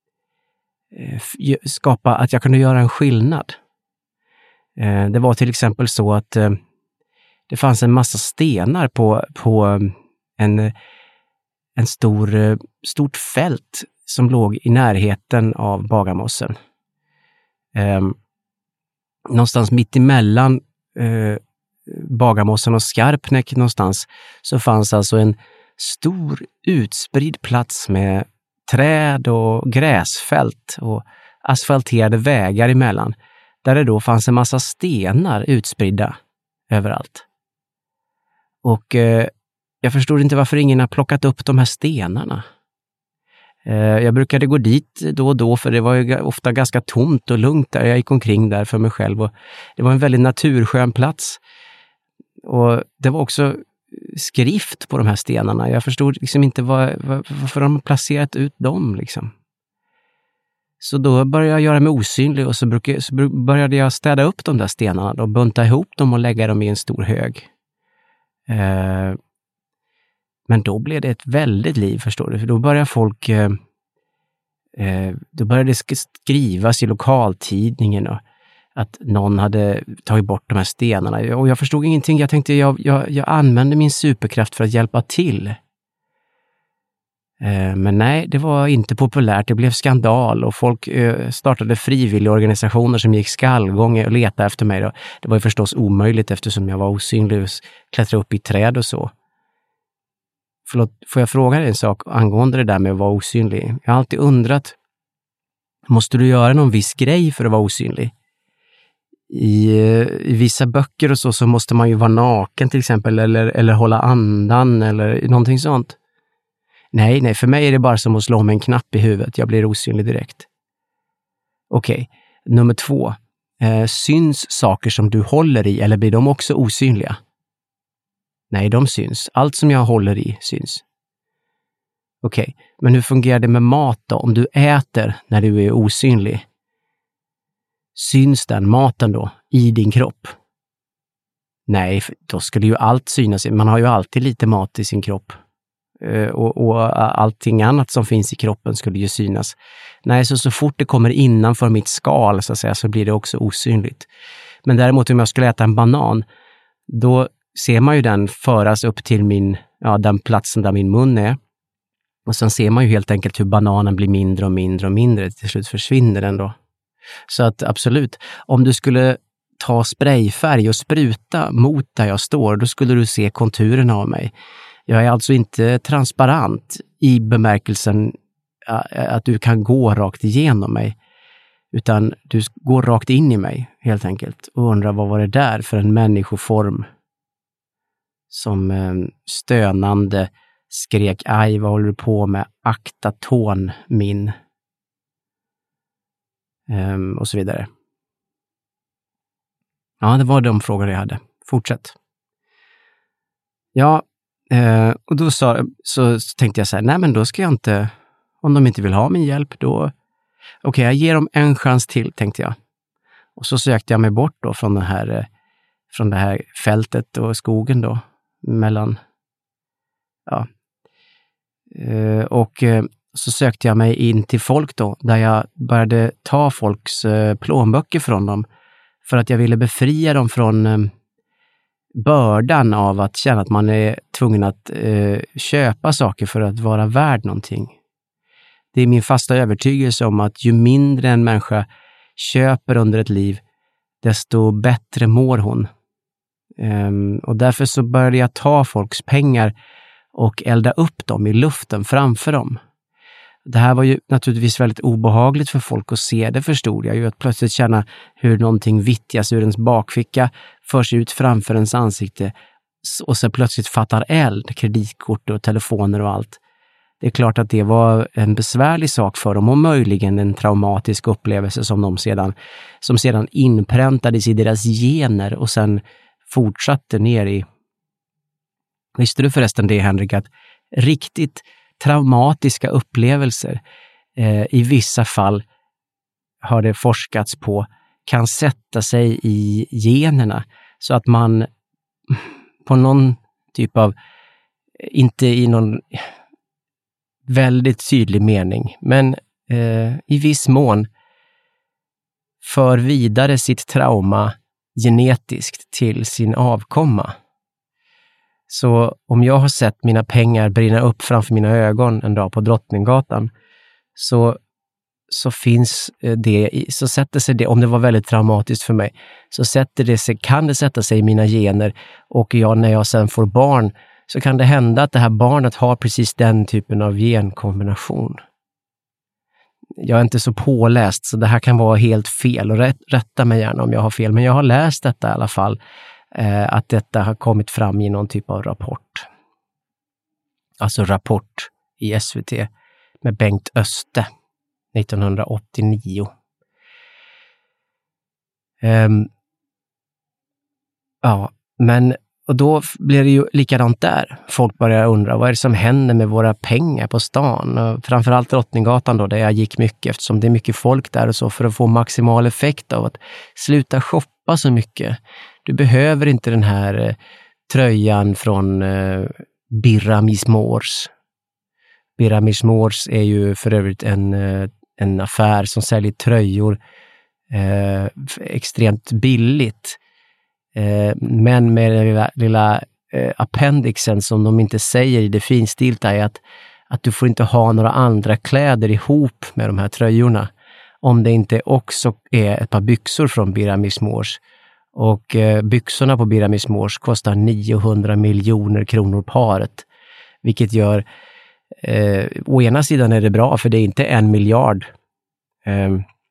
[SPEAKER 1] skapa, att jag kunde göra en skillnad. Eh, det var till exempel så att eh, det fanns en massa stenar på, på en, en stor, eh, stort fält som låg i närheten av Bagarmossen. Eh, någonstans mitt emellan eh, Bagarmossen och Skarpnäck någonstans så fanns alltså en stor utspridd plats med träd och gräsfält och asfalterade vägar emellan, där det då fanns en massa stenar utspridda överallt. Och eh, jag förstod inte varför ingen har plockat upp de här stenarna. Eh, jag brukade gå dit då och då, för det var ju ofta ganska tomt och lugnt där. Jag gick omkring där för mig själv och det var en väldigt naturskön plats. Och det var också skrift på de här stenarna. Jag förstod liksom inte vad, vad, varför de har placerat ut dem liksom. Så då började jag göra mig osynlig och så, brukade, så började jag städa upp de där stenarna och bunta ihop dem och lägga dem i en stor hög. Eh, men då blev det ett väldigt liv, förstår du. För då började folk eh, eh, då började det skrivas i lokaltidningen och att någon hade tagit bort de här stenarna. Och jag förstod ingenting. Jag tänkte, jag, jag, jag använde min superkraft för att hjälpa till. Eh, men nej, det var inte populärt. Det blev skandal och folk eh, startade frivilliga organisationer som gick skallgång och letade efter mig. Då. Det var ju förstås omöjligt eftersom jag var osynlig och klättrade upp i träd och så. Förlåt, får jag fråga dig en sak angående det där med att vara osynlig? Jag har alltid undrat, måste du göra någon viss grej för att vara osynlig? I, I vissa böcker och så, så måste man ju vara naken till exempel eller, eller hålla andan eller någonting sånt. Nej, nej, för mig är det bara som att slå med en knapp i huvudet. Jag blir osynlig direkt. Okej, Nummer två, eh, syns saker som du håller i eller blir de också osynliga? Nej, de syns. Allt som jag håller i syns. Okej, okay. Men hur fungerar det med mat då? Om du äter när du är osynlig, syns den maten då i din kropp? Nej, då skulle ju allt synas. Man har ju alltid lite mat i sin kropp. Och, och allting annat som finns i kroppen skulle ju synas. Nej, så, så fort det kommer innanför mitt skal så att säga, så blir det också osynligt. Men däremot om jag skulle äta en banan, då ser man ju den föras upp till min, ja, den platsen där min mun är. Och sen ser man ju helt enkelt hur bananen blir mindre och mindre och mindre. Till slut försvinner den då. Så att absolut, om du skulle ta sprayfärg och spruta mot där jag står, då skulle du se konturerna av mig. Jag är alltså inte transparent i bemärkelsen att du kan gå rakt igenom mig, utan du går rakt in i mig helt enkelt och undrar vad var det där för en människoform som stönande skrek, aj, vad håller du på med? Akta tån min. Um, och så vidare. Ja, det var de frågor jag hade. Fortsätt. Ja, eh, och då sa, så, så tänkte jag så här, nej men då ska jag inte, om de inte vill ha min hjälp, då, okej, okay, jag ger dem en chans till, tänkte jag. Och så sökte jag mig bort då från det här, från det här fältet och skogen då, mellan, ja, eh, och eh, så sökte jag mig in till folk då, där jag började ta folks eh, plånböcker från dem, för att jag ville befria dem från eh, bördan av att känna att man är tvungen att eh, köpa saker för att vara värd någonting. Det är min fasta övertygelse om att ju mindre en människa köper under ett liv, desto bättre mår hon. Um, och därför så började jag ta folks pengar och elda upp dem i luften framför dem. Det här var ju naturligtvis väldigt obehagligt för folk att se. Det förstod jag ju, att plötsligt känna hur någonting vittjas ur ens bakficka, förs ut framför ens ansikte och så plötsligt fattar eld, kreditkort och telefoner och allt. Det är klart att det var en besvärlig sak för dem och möjligen en traumatisk upplevelse som de sedan, som sedan inpräntades i deras gener och sen fortsatte ner i... Visste du förresten det, Henrik, att riktigt traumatiska upplevelser eh, i vissa fall har det forskats på kan sätta sig i generna så att man på någon typ av, inte i någon väldigt tydlig mening, men eh, i viss mån för vidare sitt trauma genetiskt till sin avkomma. Så om jag har sett mina pengar brinna upp framför mina ögon en dag på Drottninggatan, så, så finns det, så sätter sig det, om det var väldigt traumatiskt för mig, så sätter det sig, kan det sätta sig i mina gener, och jag, när jag sen får barn, så kan det hända att det här barnet har precis den typen av genkombination. Jag är inte så påläst, så det här kan vara helt fel, och rätt, rätta mig gärna om jag har fel, men jag har läst detta i alla fall, eh, att detta har kommit fram i någon typ av rapport. Alltså Rapport i S V T med Bengt Öste nittonhundraåttionio. Um, ja, men och då blir det ju likadant där. Folk börjar undra, vad är det som händer med våra pengar på stan? Och framförallt Drottninggatan då, där jag gick mycket, eftersom det är mycket folk där och så, för att få maximal effekt av att sluta shoppa så mycket. Du behöver inte den här eh, tröjan från eh, Birra Miss Moores. Birra Miss Moores är ju för övrigt en, eh, en affär som säljer tröjor eh, extremt billigt. Eh, men med den lilla, lilla eh, appendixen som de inte säger i det finstilta är att, att du får inte ha några andra kläder ihop med de här tröjorna om det inte också är ett par byxor från Birra Miss Moores. Och eh, byxorna på Birra Miss Moores kostar niohundra miljoner kronor paret, vilket gör eh, å ena sidan är det bra, för det är inte en miljard eh,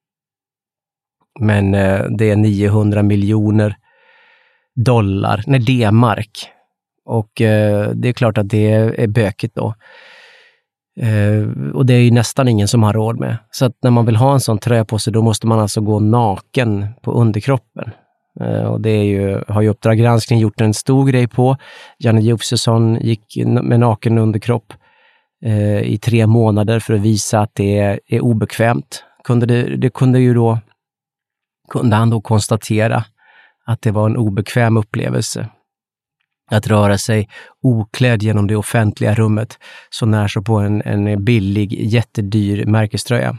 [SPEAKER 1] men eh, det är niohundra miljoner dollar, nej D-mark, och eh, det är klart att det är, är bökigt då. Eh, och det är ju nästan ingen som har råd med. Så att när man vill ha en sån tröja på sig, då måste man alltså gå naken på underkroppen. Eh, och det är ju, har ju Uppdrag granskning gjort en stor grej på. Janne Josefsson gick med naken underkropp eh, i tre månader för att visa att det är, är obekvämt. Kunde det, det kunde ju då kunde han då konstatera att det var en obekväm upplevelse att röra sig oklädd genom det offentliga rummet så när så på en, en billig, jättedyr märkeströja.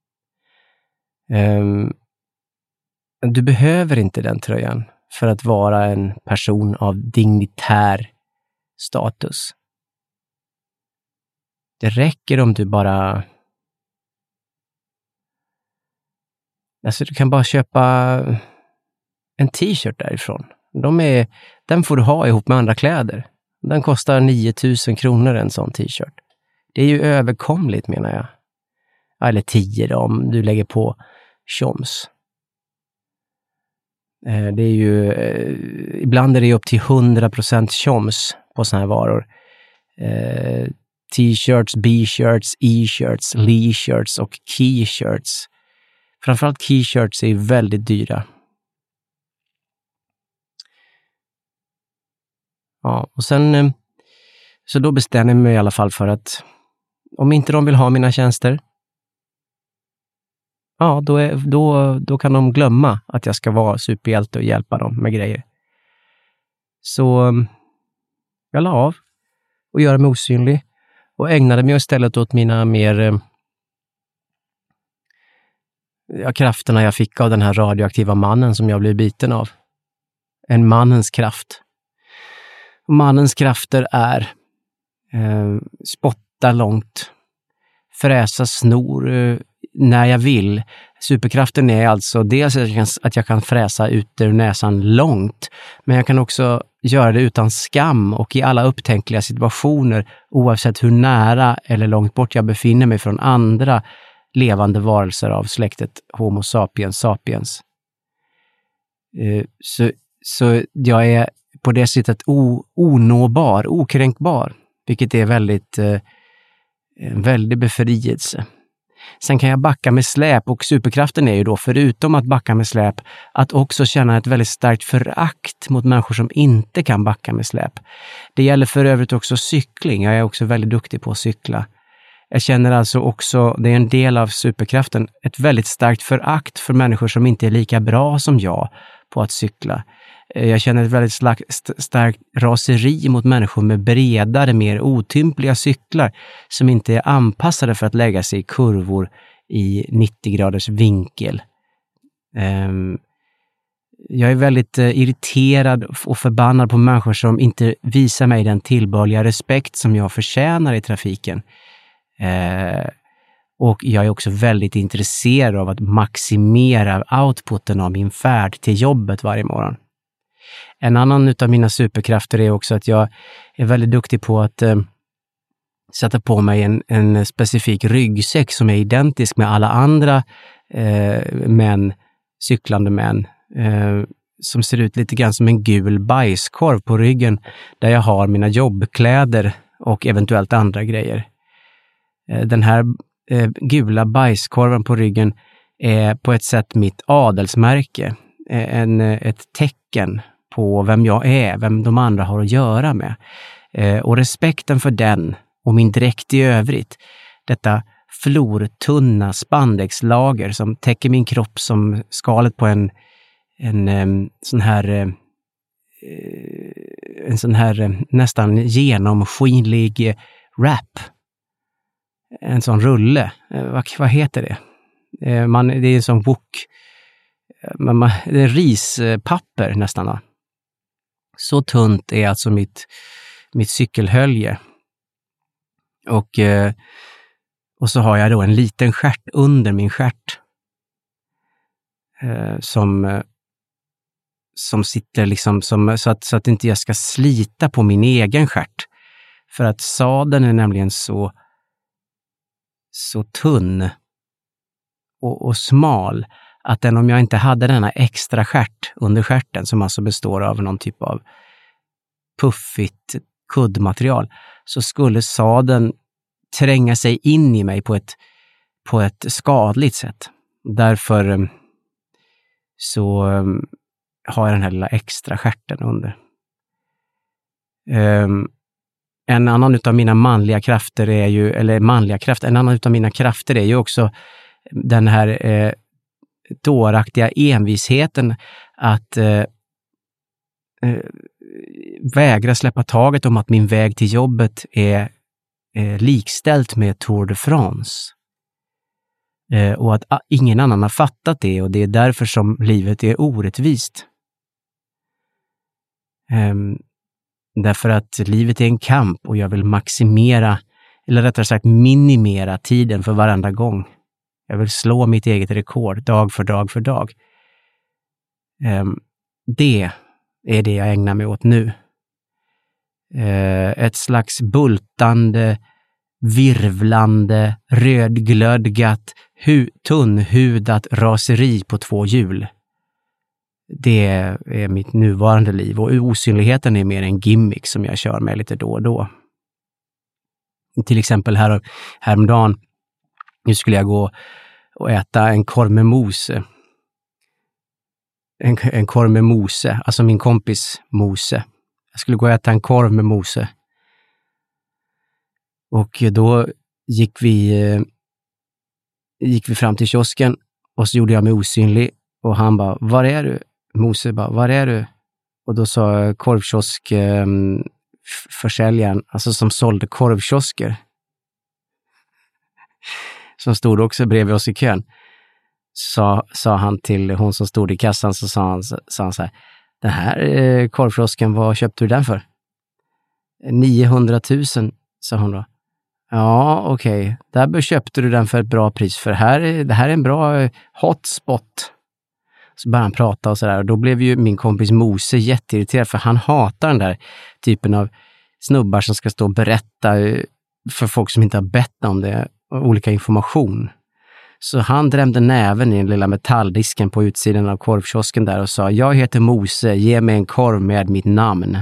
[SPEAKER 1] Um, du behöver inte den tröjan för att vara en person av dignitär status. Det räcker om du bara... Alltså du kan bara köpa en t-shirt därifrån. De är, den får du ha ihop med andra kläder. Den kostar nio tusen kronor en sån t-shirt. Det är ju överkomligt menar jag. Eller tio då, om du lägger på tjoms. Det är ju, ibland är det upp till hundra procent tjoms på såna här varor. T-shirts, B-shirts, E-shirts, Lee-shirts och Key-shirts. Framförallt Key-shirts är väldigt dyra. Ja, och sen så då bestämmer jag mig i alla fall för att om inte de vill ha mina tjänster, ja, då, är, då, då kan de glömma att jag ska vara superhjälte och hjälpa dem med grejer. Så jag la av och göra mig osynlig och ägnade mig istället åt mina mer ja, krafterna jag fick av den här radioaktiva mannen som jag blev biten av. En mannens kraft. Och mannens krafter är eh, spotta långt, fräsa snor eh, när jag vill. Superkraften är alltså dels att jag, kan, att jag kan fräsa ut ur näsan långt, men jag kan också göra det utan skam och i alla upptänkliga situationer, oavsett hur nära eller långt bort jag befinner mig från andra levande varelser av släktet Homo sapiens sapiens. Eh, så, så jag är på det sättet o, onåbar, okränkbar, vilket är väldigt eh, en väldig befrielse. Sen kan jag backa med släp och superkraften är ju då, förutom att backa med släp, att också känna ett väldigt starkt förakt mot människor som inte kan backa med släp. Det gäller för övrigt också cykling. Jag är också väldigt duktig på att cykla. Jag känner alltså också, det är en del av superkraften, ett väldigt starkt förakt för människor som inte är lika bra som jag på att cykla. Jag känner ett väldigt slag, st- starkt raseri mot människor med bredare, mer otympliga cyklar som inte är anpassade för att lägga sig i kurvor i nittio graders vinkel. Um, jag är väldigt uh, irriterad och förbannad på människor som inte visar mig den tillbörliga respekt som jag förtjänar i trafiken. Uh, och jag är också väldigt intresserad av att maximera outputen av min färd till jobbet varje morgon. En annan utav mina superkrafter är också att jag är väldigt duktig på att eh, sätta på mig en, en specifik ryggsäck som är identisk med alla andra eh, män, cyklande män, eh, som ser ut lite grann som en gul bajskorv på ryggen där jag har mina jobbkläder och eventuellt andra grejer. Eh, den här eh, gula bajskorven på ryggen är på ett sätt mitt adelsmärke, eh, en, ett tecken på vem jag är, vem de andra har att göra med. Eh, och respekten för den och min dräkt i övrigt, detta flortunna spandexlager som täcker min kropp som skalet på en, en um, sån här uh, en sån här uh, nästan genomskinlig uh, wrap. En sån rulle. Uh, vad, vad heter det? Uh, man, det är en sån wok. Uh, man, det är rispapper nästan. Va? Så tunt är alltså mitt, mitt cykelhölje. Och, eh, och så har jag då en liten stjärt under min stjärt. Eh, som, eh, som sitter liksom som, så, att, så att inte jag ska slita på min egen stjärt. För att sadeln är nämligen så, så tunn och, och smal. Att den, om jag inte hade denna extra stjärt under stjärten, som alltså består av någon typ av puffigt kuddmaterial, så skulle sadeln tränga sig in i mig på ett, på ett skadligt sätt. Därför så har jag den här lilla extra stjärten under. Um, en annan utav mina manliga krafter är ju, eller manliga krafter, en annan utav mina krafter är ju också den här eh, dåraktiga envisheten att eh, eh, vägra släppa taget om att min väg till jobbet är eh, likställt med Tour de France. Eh, och att ah, ingen annan har fattat det, och det är därför som livet är orättvist. Um, Därför att livet är en kamp och jag vill maximera, eller rättare sagt minimera tiden för varenda gång. Jag vill slå mitt eget rekord dag för dag för dag. Um, det är det jag ägnar mig åt nu. Uh, ett slags bultande, virvlande, rödglödgat, hu- tunnhudat raseri på två hjul. Det är mitt nuvarande liv, och osynligheten är mer en gimmick som jag kör med lite då och då. Till exempel här, häromdagen, nu skulle jag gå och äta en korv med mose. En, en korv med mose, alltså min kompis Mose. Jag skulle gå och äta en korv med mose. Och då gick vi, gick vi fram till kiosken och så gjorde jag mig osynlig. Och han bara, var är du? Mose bara, var är du? Och då sa korvkiosk eh, försäljaren, alltså som sålde korvkiosker, som stod också bredvid oss i kön, sa, sa han till hon som stod i kassan, så sa han, sa han så här, den här eh, korvkiosken, vad köpte du den för? niohundratusen, sa hon då. Ja, okej. Okay. Där köpte du den för ett bra pris, för här, det här är en bra eh, hotspot. Så började han prata och sådär, och då blev ju min kompis Mose jätteirriterad, för han hatar den där typen av snubbar som ska stå och berätta för folk som inte har bett om det, olika information. Så han drämde näven i den lilla metalldisken på utsidan av korvkiosken där och sa, jag heter Mose, ge mig en korv med mitt namn.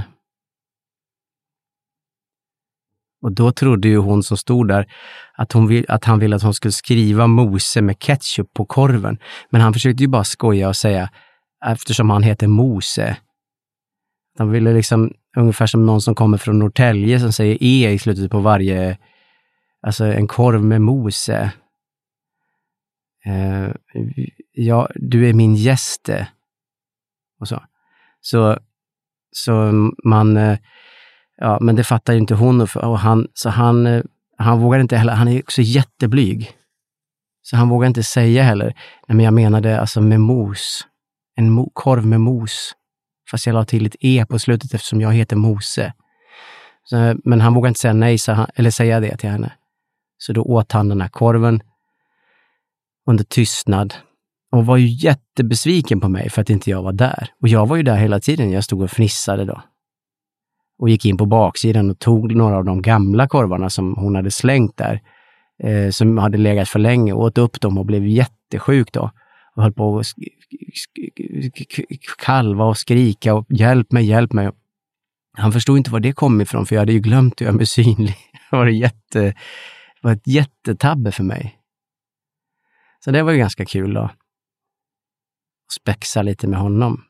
[SPEAKER 1] Och då trodde ju hon som stod där att, hon vill, att han ville att hon skulle skriva Mose med ketchup på korven. Men han försökte ju bara skoja och säga, eftersom han heter Mose. Han ville liksom, ungefär som någon som kommer från Norrtälje som säger E i slutet på varje, alltså en korv med Mose. Uh, ja, du är min gäste. Och så. Så, så man... Uh, Ja, men det fattar ju inte hon, och han, så han, han vågar inte heller, han är också jätteblyg. Så han vågar inte säga heller, nej men jag menade alltså med mos, en mo, korv med mos. Fast jag la till ett E på slutet eftersom jag heter Mose. Så, men han vågar inte säga nej, så han, eller säga det till henne. Så då åt han den här korven under tystnad. Och var ju jättebesviken på mig för att inte jag var där. Och jag var ju där hela tiden, jag stod och fnissade då. Och gick in på baksidan och tog några av de gamla korvarna som hon hade slängt där. Eh, som hade legat för länge. Och åt upp dem och blev jättesjuk då. Och höll på att sk- sk- sk- kalva och skrika och hjälp mig, hjälp mig. Han förstod inte var det kom ifrån, för jag hade ju glömt att göra mig synlig. Det var, jätte, det var ett jättetabbe för mig. Så det var ju ganska kul då. Att spexa lite med honom.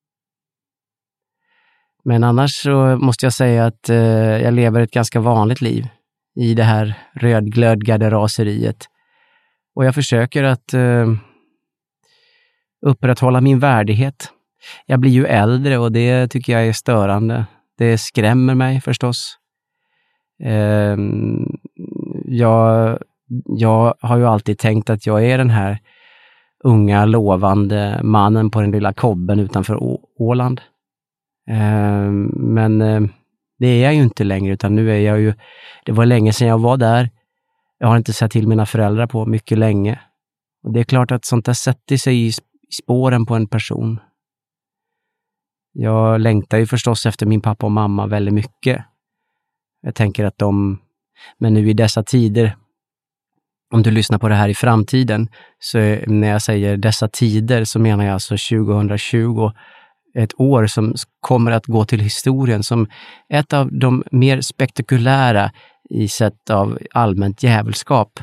[SPEAKER 1] Men annars så måste jag säga att eh, jag lever ett ganska vanligt liv i det här rödglödgade raseriet. Och jag försöker att eh, upprätthålla min värdighet. Jag blir ju äldre och det tycker jag är störande. Det skrämmer mig förstås. Eh, jag, jag har ju alltid tänkt att jag är den här unga, lovande mannen på den lilla kobben utanför Å- Åland. Uh, men uh, det är jag ju inte längre, utan nu är jag ju, det var länge sedan jag var där. Jag har inte sett till mina föräldrar på mycket länge. Och det är klart att sånt där sätter sig i spåren på en person. Jag längtar ju förstås efter min pappa och mamma väldigt mycket. Jag tänker att de, men nu i dessa tider, om du lyssnar på det här i framtiden, så när jag säger dessa tider så menar jag alltså tjugohundratjugo, ett år som kommer att gå till historien som ett av de mer spektakulära i sätt av allmänt djävulskap.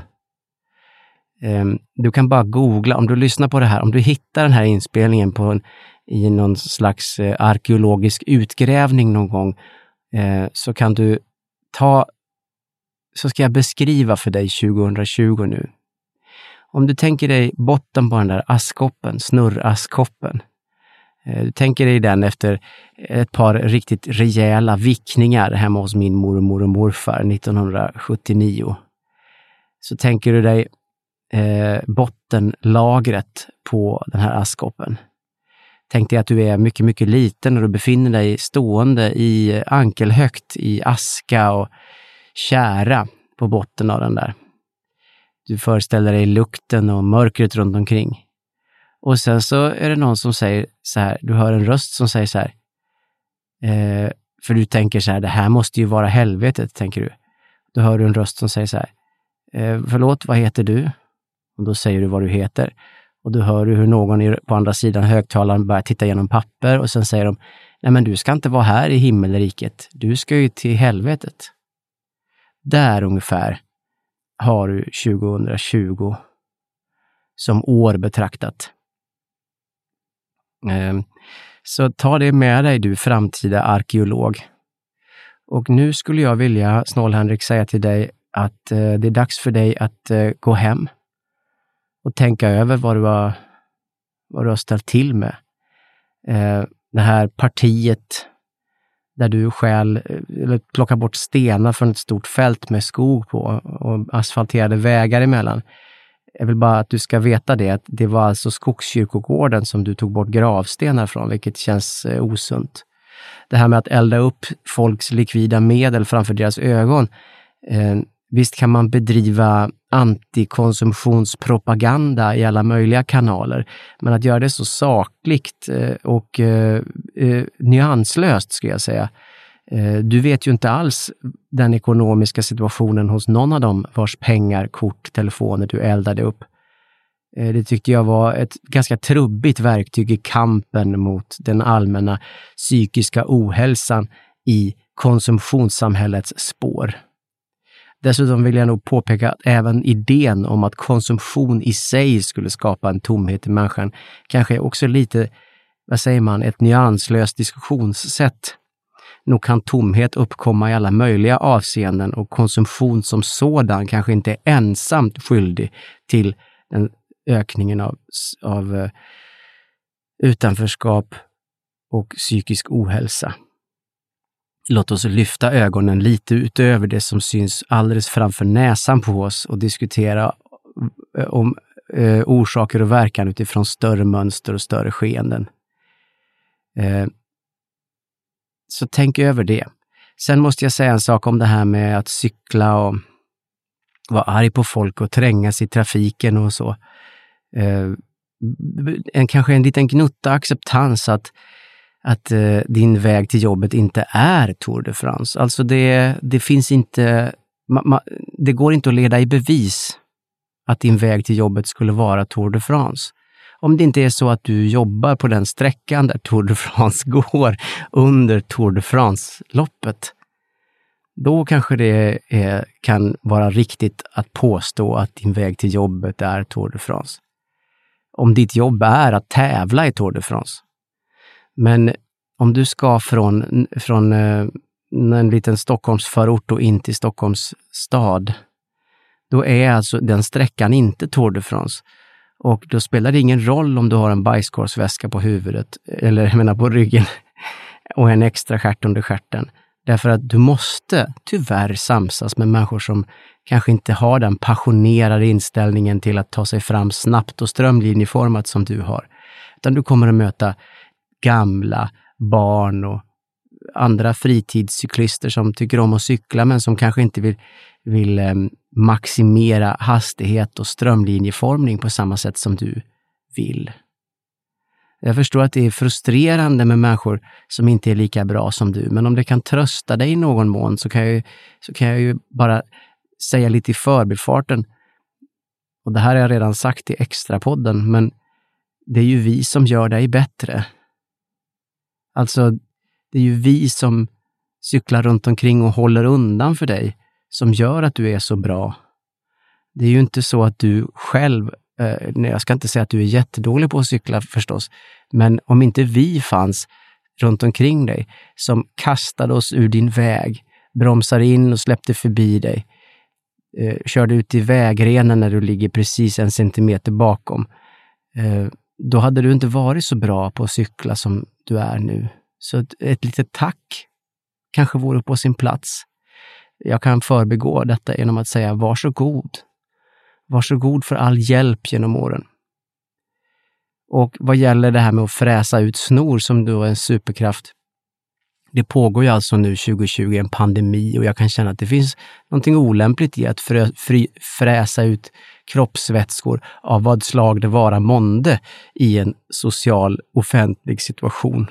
[SPEAKER 1] Du kan bara googla, om du lyssnar på det här, om du hittar den här inspelningen på en, i någon slags arkeologisk utgrävning någon gång, så kan du ta, så ska jag beskriva för dig tjugohundratjugo nu. Om du tänker dig botten på den där askkoppen, snurraskkoppen. Du tänker dig den efter ett par riktigt rejäla vickningar hemma hos min mormor och morfar nittonhundrasjuttionio. Så tänker du dig eh, bottenlagret på den här askkoppen. Tänk dig att du är mycket, mycket liten och du befinner dig stående i ankelhögt i aska och kära på botten av den där. Du föreställer dig lukten och mörkret runt omkring. Och sen så är det någon som säger så här, du hör en röst som säger så här, eh, för du tänker så här, det här måste ju vara helvetet, tänker du. Då hör du en röst som säger så här, eh, förlåt, vad heter du? Och då säger du vad du heter. Och då hör du hur någon på andra sidan högtalaren börjar titta igenom papper och sen säger de, nej men du ska inte vara här i himmelriket, du ska ju till helvetet. Där ungefär har du tjugohundratjugo som år betraktat. Så ta det med dig, du framtida arkeolog. Och nu skulle jag vilja, Snål-Henrik, säga till dig att det är dags för dig att gå hem och tänka över vad du har, vad du har ställt till med. Det här partiet där du skäl, eller plockar bort stenar från ett stort fält med skog på och asfalterade vägar emellan. Jag vill bara att du ska veta det, att det var alltså Skogskyrkogården som du tog bort gravstenar från, vilket känns eh, osunt. Det här med att elda upp folks likvida medel framför deras ögon. Eh, visst kan man bedriva antikonsumtionspropaganda i alla möjliga kanaler, men att göra det så sakligt eh, och eh, eh, nyanslöst, ska jag säga. Du vet ju inte alls den ekonomiska situationen hos någon av dem vars pengar, kort, telefoner du eldade upp. Det tyckte jag var ett ganska trubbigt verktyg i kampen mot den allmänna psykiska ohälsan i konsumtionssamhällets spår. Dessutom vill jag nog påpeka att även idén om att konsumtion i sig skulle skapa en tomhet i människan kanske är också lite, vad säger man, ett nyanslöst diskussionssätt. Nog kan tomhet uppkomma i alla möjliga avseenden och konsumtion som sådan kanske inte är ensamt skyldig till den ökningen av, av uh, utanförskap och psykisk ohälsa. Låt oss lyfta ögonen lite utöver det som syns alldeles framför näsan på oss och diskutera uh, om uh, orsaker och verkan utifrån större mönster och större skeenden. Uh, Så tänk över det. Sen måste jag säga en sak om det här med att cykla och vara arg på folk och trängas i trafiken och så. Eh, en, kanske en liten gnutta acceptans att, att eh, din väg till jobbet inte är Tour de France. Alltså det, det finns inte, ma, ma, det går inte att leda i bevis att din väg till jobbet skulle vara Tour de France. Om det inte är så att du jobbar på den sträckan där Tour de France går under Tour de France-loppet, då kanske det är, kan vara riktigt att påstå att din väg till jobbet är Tour de France. Om ditt jobb är att tävla i Tour de France. Men om du ska från, från en liten Stockholmsförort och in till Stockholms stad, då är alltså den sträckan inte Tour de France. Och då spelar det ingen roll om du har en bajskorvsväska på huvudet, eller jag menar på ryggen, och en extra stjärt under stjärten. Därför att du måste tyvärr samsas med människor som kanske inte har den passionerade inställningen till att ta sig fram snabbt och strömlinjeformat som du har. Utan du kommer att möta gamla, barn och andra fritidscyklister som tycker om att cykla men som kanske inte vill, vill eh, maximera hastighet och strömlinjeformning på samma sätt som du vill. Jag förstår att det är frustrerande med människor som inte är lika bra som du, men om det kan trösta dig i någon mån så kan jag, så kan jag ju bara säga lite i förbifarten, och det här har jag redan sagt i extrapodden, men det är ju vi som gör dig bättre. Alltså, det är ju vi som cyklar runt omkring och håller undan för dig som gör att du är så bra. Det är ju inte så att du själv, eh, nej, jag ska inte säga att du är jättedålig på att cykla förstås, men om inte vi fanns runt omkring dig som kastade oss ur din väg, bromsade in och släppte förbi dig, eh, körde ut i vägrenen när du ligger precis en centimeter bakom, eh, då hade du inte varit så bra på att cykla som du är nu. Så ett, ett litet tack kanske vore på sin plats. Jag kan förbigå detta genom att säga varsågod. Varsågod för all hjälp genom åren. Och vad gäller det här med att fräsa ut snor som då är en superkraft. Det pågår ju alltså nu tjugo tjugo en pandemi och jag kan känna att det finns någonting olämpligt i att frö, fri, fräsa ut kroppsvätskor av vad slag det vara månde i en social offentlig situation.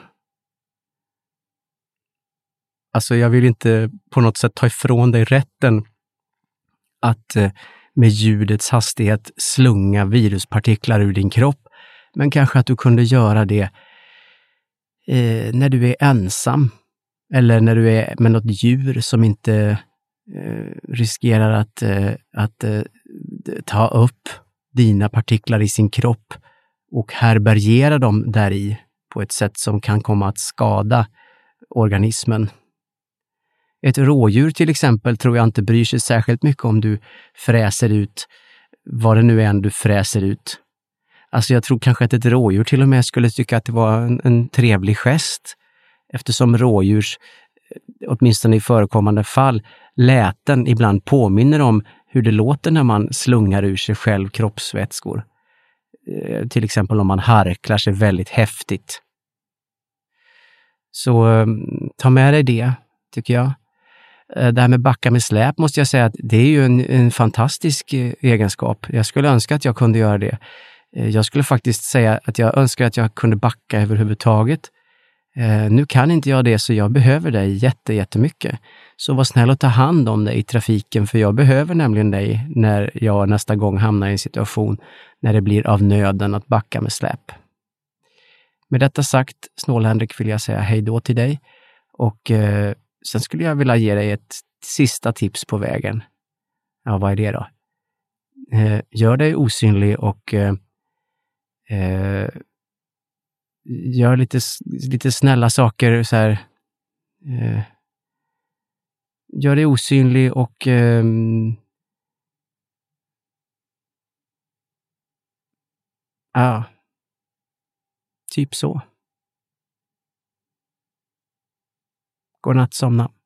[SPEAKER 1] Alltså jag vill inte på något sätt ta ifrån dig rätten att eh, med ljudets hastighet slunga viruspartiklar ur din kropp. Men kanske att du kunde göra det eh, när du är ensam. Eller när du är med något djur som inte eh, riskerar att, eh, att eh, ta upp dina partiklar i sin kropp och härbärgera dem där i på ett sätt som kan komma att skada organismen. Ett rådjur till exempel tror jag inte bryr sig särskilt mycket om du fräser ut vad det nu är du fräser ut. Alltså jag tror kanske att ett rådjur till och med skulle tycka att det var en, en trevlig gest, eftersom rådjurs, åtminstone i förekommande fall, läten ibland påminner om hur det låter när man slungar ur sig själv kroppsvätskor. Eh, till exempel om man harklar sig väldigt häftigt. Så eh, ta med dig det, tycker jag. Det här med backa med släp måste jag säga att det är ju en, en fantastisk egenskap. Jag skulle önska att jag kunde göra det. Jag skulle faktiskt säga att jag önskar att jag kunde backa överhuvudtaget. Eh, nu kan inte jag det, så jag behöver dig jätte, jättemycket. Så var snäll och ta hand om dig i trafiken, för jag behöver nämligen dig när jag nästa gång hamnar i en situation när det blir av nöden att backa med släp. Med detta sagt, Snål-Henrik, vill jag säga hej då till dig. Och eh, sen skulle jag vilja ge dig ett sista tips på vägen. Ja, vad är det då? Eh, gör dig osynlig och eh, eh, gör lite, lite snälla saker. Så här, eh, gör dig osynlig och eh, ja, typ så. Godnatt, somna.